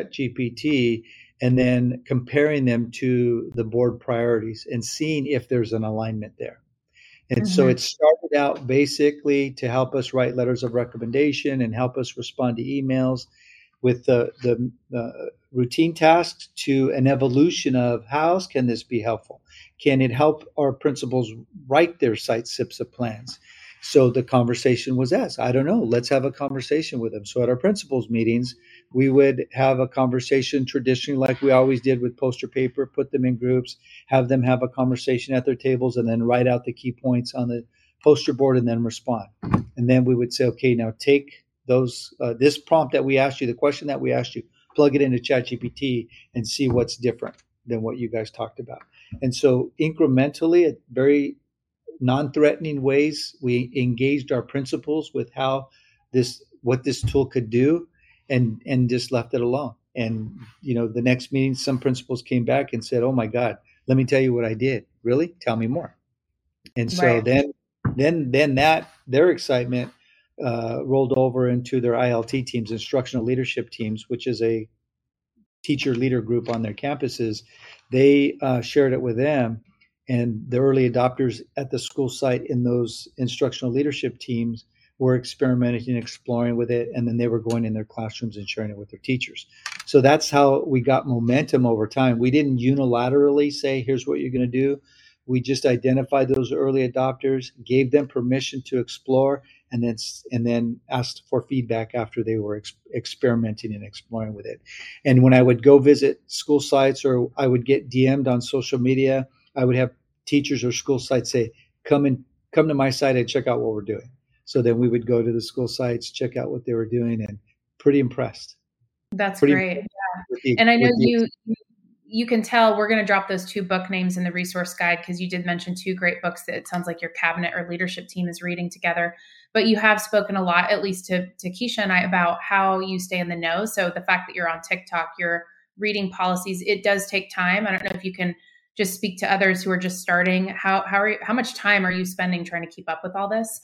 D: ChatGPT, and then comparing them to the board priorities and seeing if there's an alignment there. And mm-hmm. so it started out basically to help us write letters of recommendation and help us respond to emails with the, the uh, routine tasks, to an evolution of how else can this be helpful? Can it help our principals write their site S I Ps of plans? So the conversation was asked, I don't know, let's have a conversation with them. So at our principals meetings, we would have a conversation traditionally like we always did with poster paper, put them in groups, have them have a conversation at their tables, and then write out the key points on the poster board and then respond. And then we would say, okay, now take those uh, this prompt that we asked you, the question that we asked you, plug it into ChatGPT and see what's different than what you guys talked about. And so incrementally, at very non-threatening ways, we engaged our principals with how this, what this tool could do, and and just left it alone. And you know, the next meeting, some principals came back and said, "Oh my God, let me tell you what I did." Really? Tell me more. And so right. then, then, then that their excitement uh, rolled over into their I L T teams, instructional leadership teams, which is a teacher leader group on their campuses. They uh, shared it with them. And the early adopters at the school site in those instructional leadership teams were experimenting and exploring with it. And then they were going in their classrooms and sharing it with their teachers. So that's how we got momentum over time. We didn't unilaterally say, here's what you're going to do. We just identified those early adopters, gave them permission to explore, and then and then asked for feedback after they were ex- experimenting and exploring with it. And when I would go visit school sites, or I would get D M'd on social media, I would have teachers or school sites say, come and come to my site and check out what we're doing. So then we would go to the school sites, check out what they were doing, and pretty impressed.
B: That's
D: pretty
B: great. Yeah. The, and I know you you can tell we're going to drop those two book names in the resource guide, because you did mention two great books that it sounds like your cabinet or leadership team is reading together. But you have spoken a lot, at least to, to Keisha and I, about how you stay in the know. So the fact that you're on TikTok, you're reading policies, it does take time. I don't know if you can just speak to others who are just starting. How how are you, how much time are you spending trying to keep up with all this?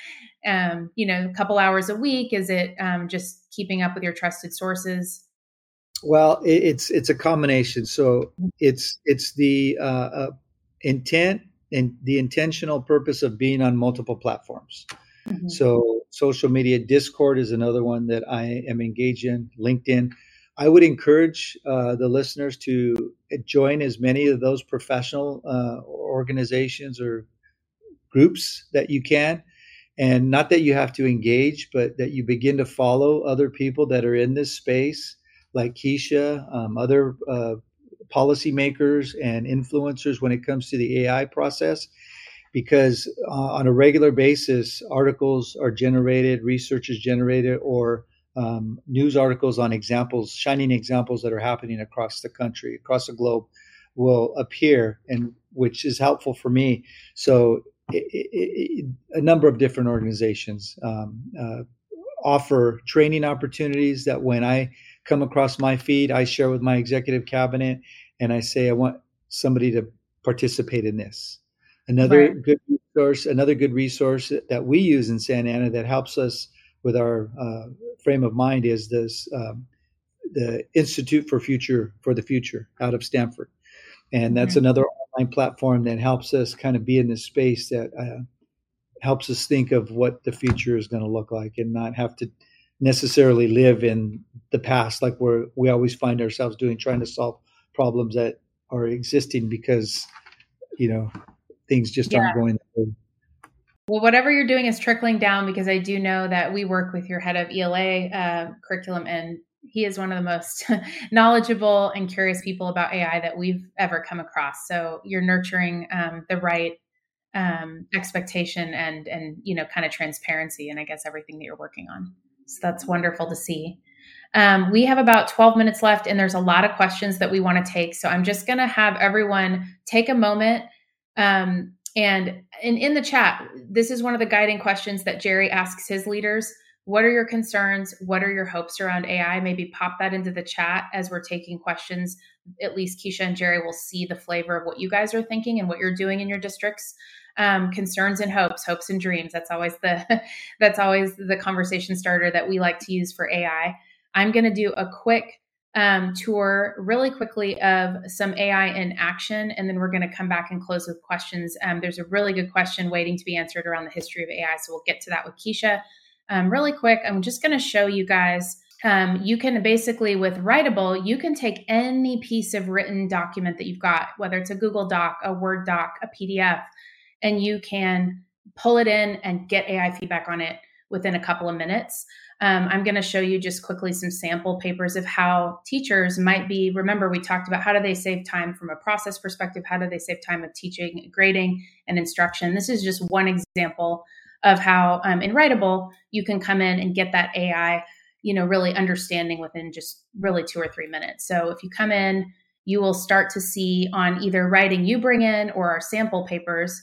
B: um, you know, a couple hours a week? Is it um, just keeping up with your trusted sources?
D: Well, it, it's it's a combination. So it's it's the uh, uh, intent and the intentional purpose of being on multiple platforms. Mm-hmm. So social media, Discord is another one that I am engaged in. LinkedIn. I would encourage uh, the listeners to join as many of those professional uh, organizations or groups that you can. And not that you have to engage, but that you begin to follow other people that are in this space, like Keisha, um, other uh, policymakers and influencers when it comes to the A I process. Because uh, on a regular basis, articles are generated, research is generated, or um, news articles on examples, shining examples that are happening across the country, across the globe will appear, and which is helpful for me. So it, it, it, a number of different organizations um, uh, offer training opportunities that when I come across my feed, I share with my executive cabinet, and I say, I want somebody to participate in this. Another
B: Right.
D: good resource, another good resource that we use in Santa Ana that helps us with our uh, frame of mind is this um, the Institute for Future for the Future out of Stanford, and that's
B: Mhm.
D: another online platform that helps us kind of be in this space that uh, helps us think of what the future is going to look like and not have to necessarily live in the past like we're we always find ourselves doing, trying to solve problems that are existing because you know things just
B: Yeah.
D: aren't going the way.
B: Well, whatever you're doing is trickling down, because I do know that we work with your head of E L A uh, curriculum, and he is one of the most knowledgeable and curious people about A I that we've ever come across. So you're nurturing um, the right um, expectation and and you know kind of transparency, and I guess everything that you're working on. So that's wonderful to see. Um, we have about twelve minutes left, and there's a lot of questions that we want to take. So I'm just going to have everyone take a moment. Um, and in, in the chat, this is one of the guiding questions that Jerry asks his leaders. What are your concerns? What are your hopes around A I? Maybe pop that into the chat as we're taking questions. At least Keisha and Jerry will see the flavor of what you guys are thinking and what you're doing in your districts. Um, concerns and hopes, hopes and dreams. That's always the that's always the conversation starter that we like to use for A I. I'm going to do a quick um, tour really quickly of some A I in action, and then we're going to come back and close with questions. Um, there's a really good question waiting to be answered around the history of A I, so we'll get to that with Keisha. Um, really quick, I'm just going to show you guys, um, you can basically, with Writable, you can take any piece of written document that you've got, whether it's a Google Doc, a Word doc, a P D F, and you can pull it in and get A I feedback on it within a couple of minutes. Um, I'm going to show you just quickly some sample papers of how teachers might be. Remember, we talked about how do they save time from a process perspective? How do they save time of teaching, grading, and instruction? This is just one example of how um, in Writable, you can come in and get that A I, you know, really understanding within just really two or three minutes. So if you come in, you will start to see on either writing you bring in or our sample papers,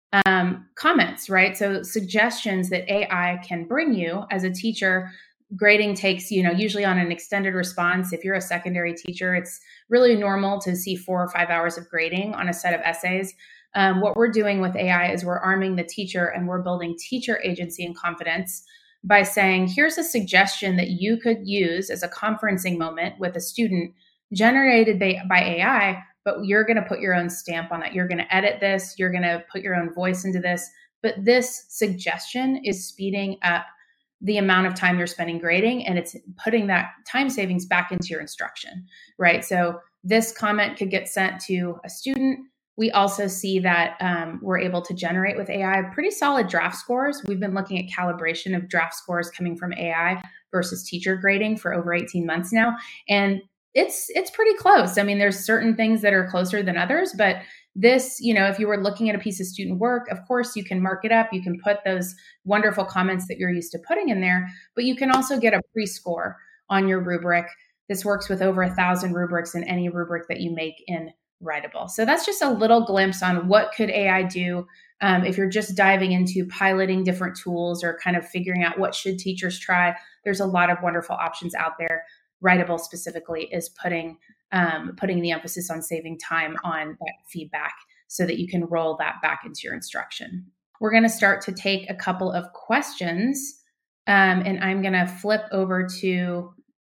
B: Um, comments, right? So suggestions that A I can bring you as a teacher. Grading takes, you know, usually on an extended response. If you're a secondary teacher, it's really normal to see four or five hours of grading on a set of essays. Um, what we're doing with A I is we're arming the teacher and we're building teacher agency and confidence by saying, here's a suggestion that you could use as a conferencing moment with a student generated by, by A I, but you're going to put your own stamp on it. You're going to edit this. You're going to put your own voice into this. But this suggestion is speeding up the amount of time you're spending grading, and it's putting that time savings back into your instruction, right? So this comment could get sent to a student. We also see that um, we're able to generate with A I pretty solid draft scores. We've been looking at calibration of draft scores coming from A I versus teacher grading for over eighteen months now. And it's it's pretty close. I mean, there's certain things that are closer than others, but this, you know, if you were looking at a piece of student work, of course, you can mark it up. You can put those wonderful comments that you're used to putting in there, but you can also get a pre-score on your rubric. This works with over a thousand rubrics in any rubric that you make in Writable. So that's just a little glimpse on what could A I do. Um, if you're just diving into piloting different tools or kind of figuring out what should teachers try, there's a lot of wonderful options out there. Writable specifically is putting um, putting the emphasis on saving time on that feedback so that you can roll that back into your instruction. We're going to start to take a couple of questions, um, and I'm going to flip over to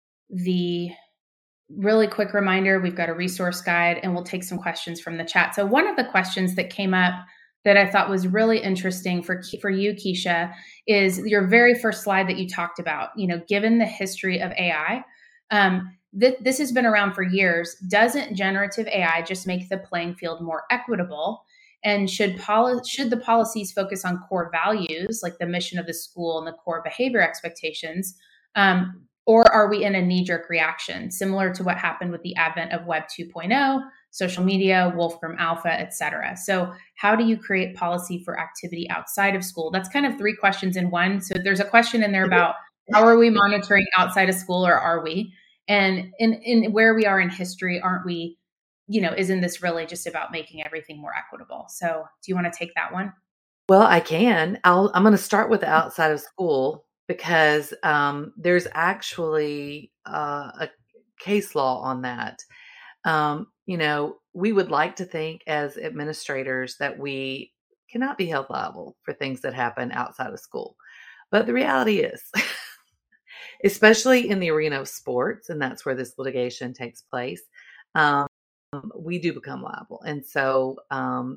B: the really quick reminder. We've got a resource guide, and we'll take some questions from the chat. So one of the questions that came up that I thought was really interesting for for you, Keisha, is your very first slide that you talked about. You know, given the history of A I, um, th- this has been around for years. Doesn't generative A I just make the playing field more equitable? And should poli- should the policies focus on core values like the mission of the school and the core behavior expectations? Um, or are we in a knee-jerk reaction, similar to what happened with the advent of Web two point oh, social media, Wolfram Alpha, et cetera? So how do you create policy for activity outside of school? That's kind of three questions in one. So there's a question in there about how are we monitoring outside of school, or are we? And in, in where we are in history, aren't we you know, isn't this really just about making everything more equitable? So do you want to take that one?
C: Well, I can. I'll, I'm going to start with outside of school because um, there's actually uh, a case law on that. Um, you know, we would like to think as administrators that we cannot be held liable for things that happen outside of school. But the reality is, especially in the arena of sports, and that's where this litigation takes place, um, we do become liable. And so um,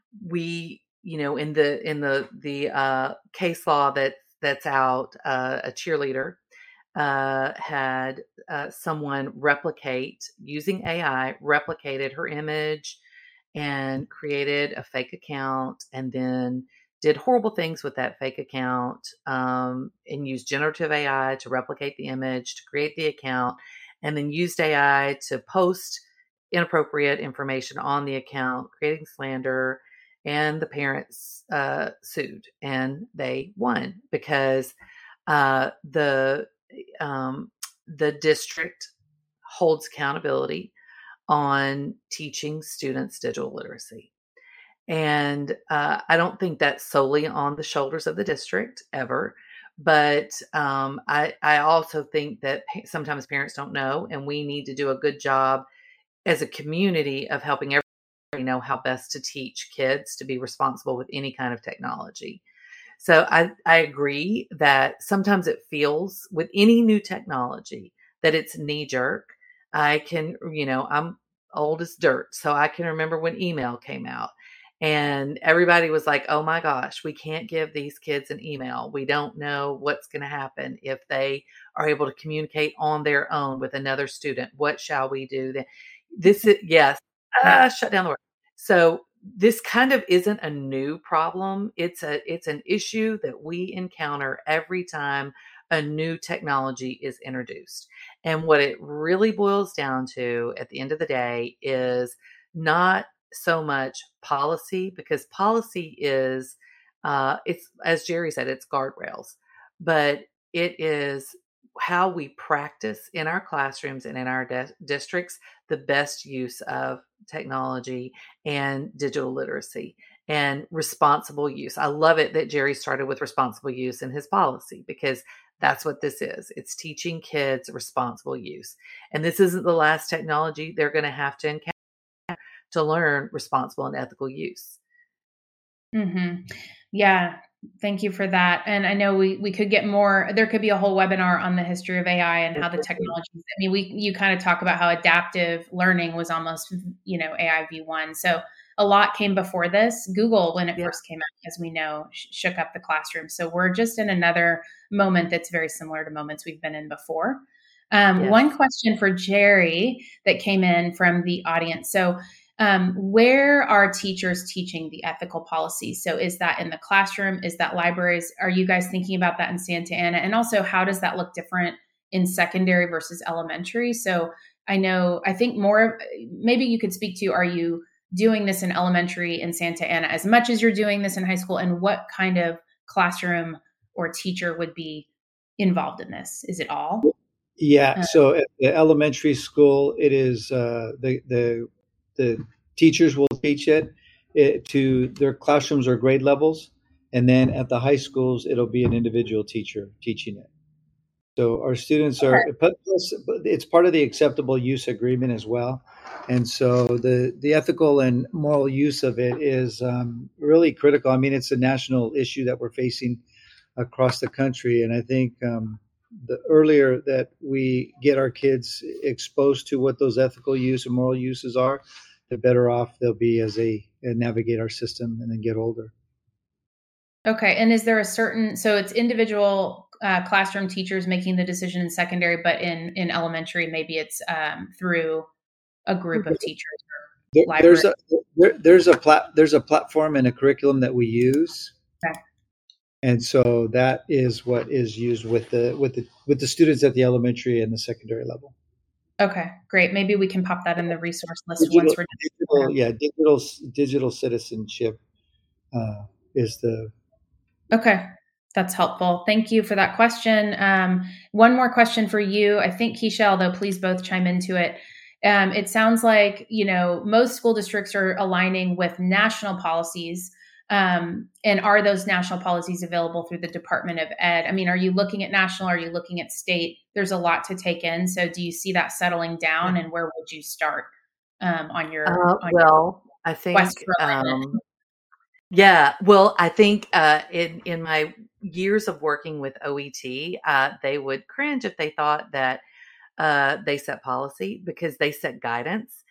C: we, you know, in the in the the uh, case law that that's out, uh, a cheerleader uh, had uh, someone replicate using A I, replicated her image and created a fake account, and then did horrible things with that fake account, um, and used generative A I to replicate the image, to create the account, and then used A I to post inappropriate information on the account, creating slander. And the parents uh, sued, and they won because uh, the um, the district holds accountability on teaching students digital literacy. And uh, I don't think that's solely on the shoulders of the district ever. But um, I, I also think that pa- sometimes parents don't know, and we need to do a good job as a community of helping everybody know how best to teach kids to be responsible with any kind of technology. So I, I agree that sometimes it feels with any new technology that it's knee jerk. I can, you know, I'm old as dirt. So I can remember when email came out and everybody was like, oh my gosh, we can't give these kids an email. We don't know what's going to happen if they are able to communicate on their own with another student. What shall we do? This is, yes, ah, shut down the word. So this kind of isn't a new problem. It's a it's an issue that we encounter every time a new technology is introduced. And what it really boils down to at the end of the day is not so much policy, because policy is uh, it's, as Jerry said, it's guardrails, but it is how we practice in our classrooms and in our de- districts the best use of technology and digital literacy and responsible use. I love it that Jerry started with responsible use in his policy, because that's what this is. It's teaching kids responsible use. And this isn't the last technology they're going to have to encounter to learn responsible and ethical use.
B: Mm-hmm. Yeah. Thank you for that. And I know we, we could get more, there could be a whole webinar on the history of A I and how the technology, I mean, we, you kind of talk about how adaptive learning was almost, you know, A I V one. So a lot came before this. Google, when it yeah. first came out, as we know, sh- shook up the classroom. So we're just in another moment that's very similar to moments we've been in before. Um, yes. One question for Jerry that came in from the audience. So Um, where are teachers teaching the ethical policy? So is that in the classroom? Is that libraries? Are you guys thinking about that in Santa Ana? And also, how does that look different in secondary versus elementary? So I know, I think more, maybe you could speak to, are you doing this in elementary in Santa Ana as much as you're doing this in high school? And what kind of classroom or teacher would be involved in this? Is it all?
D: Yeah. Uh, so at the elementary school, it is uh, the, the, the teachers will teach it, it to their classrooms or grade levels. And then at the high schools, it'll be an individual teacher teaching it. So our students are, okay. It's part of the acceptable use agreement as well. And so the, the ethical and moral use of it is um, really critical. I mean, it's a national issue that we're facing across the country. And I think um, the earlier that we get our kids exposed to what those ethical use and moral uses are, the better off they'll be as they navigate our system and then get older.
B: Okay. And is there a certain, so it's individual uh, classroom teachers making the decision in secondary, but in, in elementary, maybe it's um, through a group of teachers.
D: There, there's a there, there's a plat, there's a platform and a curriculum that we use. Okay. And so that is what is used with the with the with the students at the elementary and the secondary level.
B: Okay, great. Maybe we can pop that in the resource list
D: digital,
B: once we're
D: digital, yeah, digital digital citizenship uh, is the.
B: Okay, that's helpful. Thank you for that question. Um, one more question for you. I think Keisha, although please both chime into it. Um, it sounds like, you know, most school districts are aligning with national policies. Um, and are those national policies available through the Department of Ed? I mean, are you looking at national? Are you looking at state? There's a lot to take in. So do you see that settling down, and where would you start um, on your,
C: Uh,
B: on your
C: well, I think,
B: quest for alignment?
C: um, yeah, well, I think uh, in in my years of working with O E T, uh, they would cringe if they thought that uh, they set policy, because they set guidance,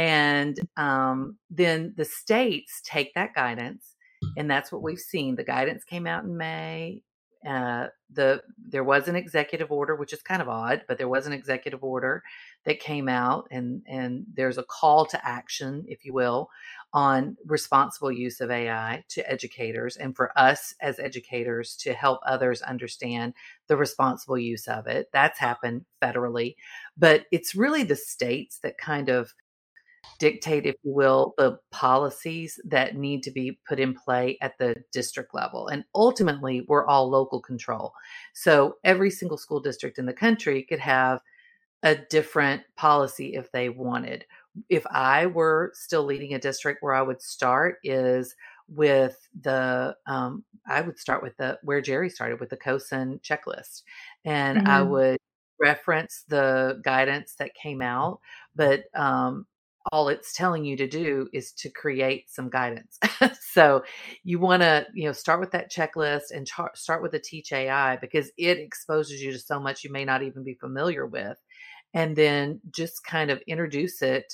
C: and um, then the states take that guidance, and that's what we've seen. The guidance came out in May. Uh, the there was an executive order, which is kind of odd, but there was an executive order that came out, and and there's a call to action, if you will, on responsible use of A I to educators, and for us as educators to help others understand the responsible use of it. That's happened federally, but it's really the states that kind of dictate, if you will, the policies that need to be put in play at the district level. And ultimately, we're all local control. So every single school district in the country could have a different policy if they wanted. If I were still leading a district, where I would start is with the, um, I would start with the, where Jerry started, with the COSIN checklist. And mm-hmm. I would reference the guidance that came out, but um, all it's telling you to do is to create some guidance. So you want to, you know, start with that checklist and char- start with the Teach A I, because it exposes you to so much you may not even be familiar with. And then just kind of introduce it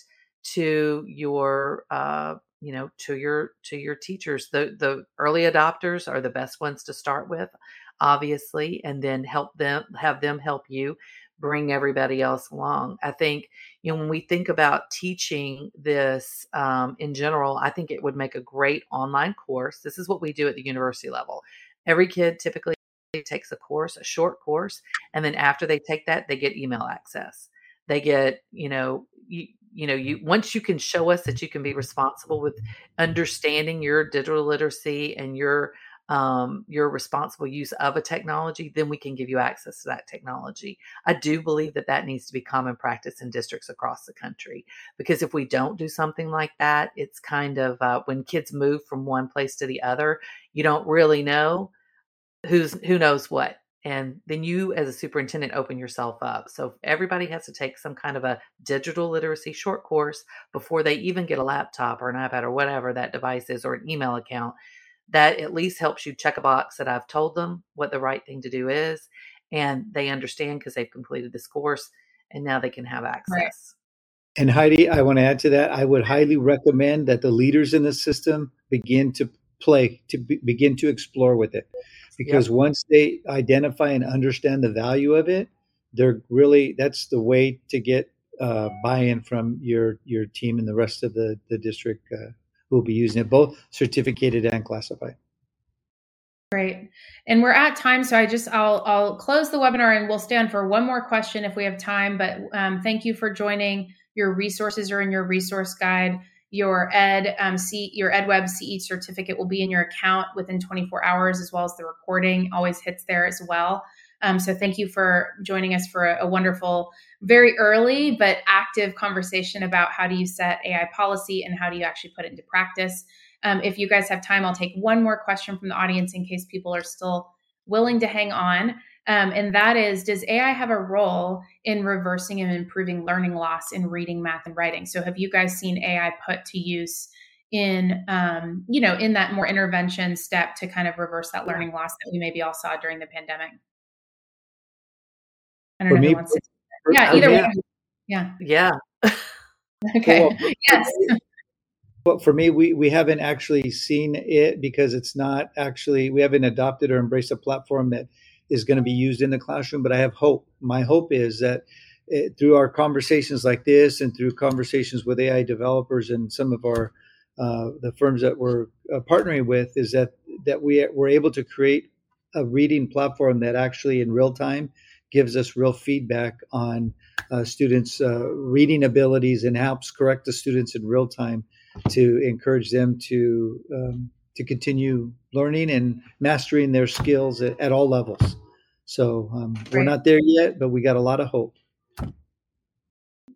C: to your, uh, you know, to your, to your teachers. The, the early adopters are the best ones to start with, obviously, and then help them, have them help you bring everybody else along. I think, you know, when we think about teaching this um, in general, I think it would make a great online course. This is what we do at the university level. Every kid typically takes a course, a short course, and then after they take that, they get email access. They get, you know, you, you know, you once you can show us that you can be responsible with understanding your digital literacy and your um, your responsible use of a technology, then we can give you access to that technology. I do believe that that needs to be common practice in districts across the country, because if we don't do something like that, it's kind of uh, when kids move from one place to the other, you don't really know who's who knows what. And then you as a superintendent open yourself up. So everybody has to take some kind of a digital literacy short course before they even get a laptop or an iPad or whatever that device is, or an email account. That at least helps you check a box that I've told them what the right thing to do is, and they understand because they've completed this course, and now they can have access.
B: Right.
D: And Heidi, I want to add to that. I would highly recommend that the leaders in the system begin to play, to be, begin to explore with it. Because yep. once they identify and understand the value of it, they're really, that's the way to get uh, buy-in from your your team and the rest of the, the district uh, who will be using it, both certificated and classified.
B: Great. And we're at time, so I just, I'll, I'll close the webinar and we'll stay on for one more question if we have time. But um, thank you for joining. Your resources are in your resource guide. Your Ed um, C, your EdWeb C E certificate will be in your account within twenty-four hours, as well as the recording always hits there as well. Um, so thank you for joining us for a, a wonderful, very early but active conversation about how do you set A I policy and how do you actually put it into practice. Um, if you guys have time, I'll take one more question from the audience in case people are still willing to hang on. Um, and that is, does A I have a role in reversing and improving learning loss in reading, math, and writing? So have you guys seen A I put to use in, um, you know, in that more intervention step to kind of reverse that learning loss that we maybe all saw during the pandemic? I don't
D: for
B: know
D: me,
B: who wants to. Yeah, either way. Yeah.
C: Yeah.
B: Okay.
D: Well,
B: yes.
D: But for me, we, we haven't actually seen it because it's not actually, we haven't adopted or embraced a platform that is going to be used in the classroom. But I have hope. My hope is that it, through our conversations like this and through conversations with A I developers and some of our uh, the firms that we're uh, partnering with, is that that we we're able to create a reading platform that actually in real time gives us real feedback on uh, students' uh, reading abilities and helps correct the students in real time to encourage them to um, to continue learning and mastering their skills at, at all levels. So um, we're not there yet, but we got a lot of hope.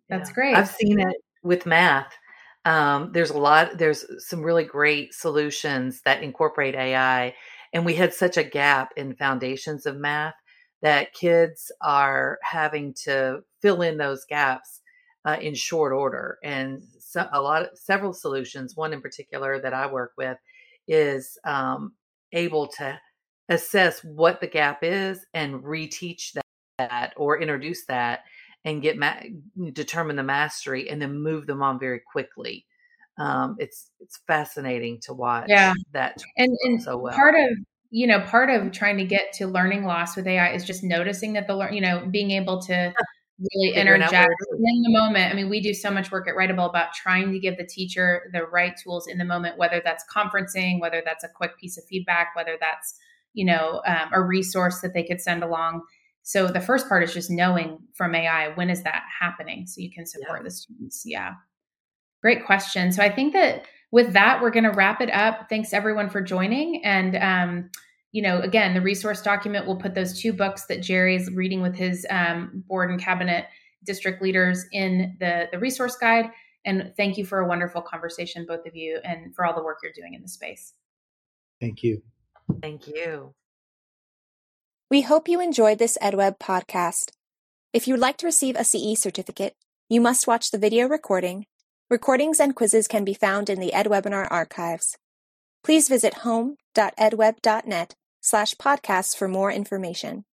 B: That's
C: Yeah.
B: great.
C: I've seen it with math. Um, there's a lot, there's some really great solutions that incorporate A I. And we had such a gap in foundations of math that kids are having to fill in those gaps uh, in short order. And so, a lot of several solutions, one in particular that I work with, is um, able to assess what the gap is and reteach that, that or introduce that and get ma- determine the mastery and then move them on very quickly. Um, it's it's fascinating to watch
B: Yeah.
C: that
B: And, and
C: so well.
B: part of, you know, part of trying to get to learning loss with A I is just noticing that the, lear- you know, being able to really
C: Figuring out where
B: interject
C: it is.
B: in the moment. I mean, we do so much work at Writable about trying to give the teacher the right tools in the moment, whether that's conferencing, whether that's a quick piece of feedback, whether that's, you know, um, a resource that they could send along. So the first part is just knowing from A I, when is that happening? So you can support
C: Yeah.
B: the students. Yeah. Great question. So I think that with that, we're going to wrap it up. Thanks everyone for joining. And, um, you know, again, the resource document, we'll put those two books that Jerry is reading with his um, board and cabinet district leaders in the, the resource guide. And thank you for a wonderful conversation, both of you, and for all the work you're doing in the space.
D: Thank you.
C: Thank you.
A: We hope you enjoyed this EdWeb podcast. If you'd like to receive a C E certificate, you must watch the video recording. Recordings and quizzes can be found in the EdWebinar archives. Please visit home dot edweb dot net slash podcasts for more information.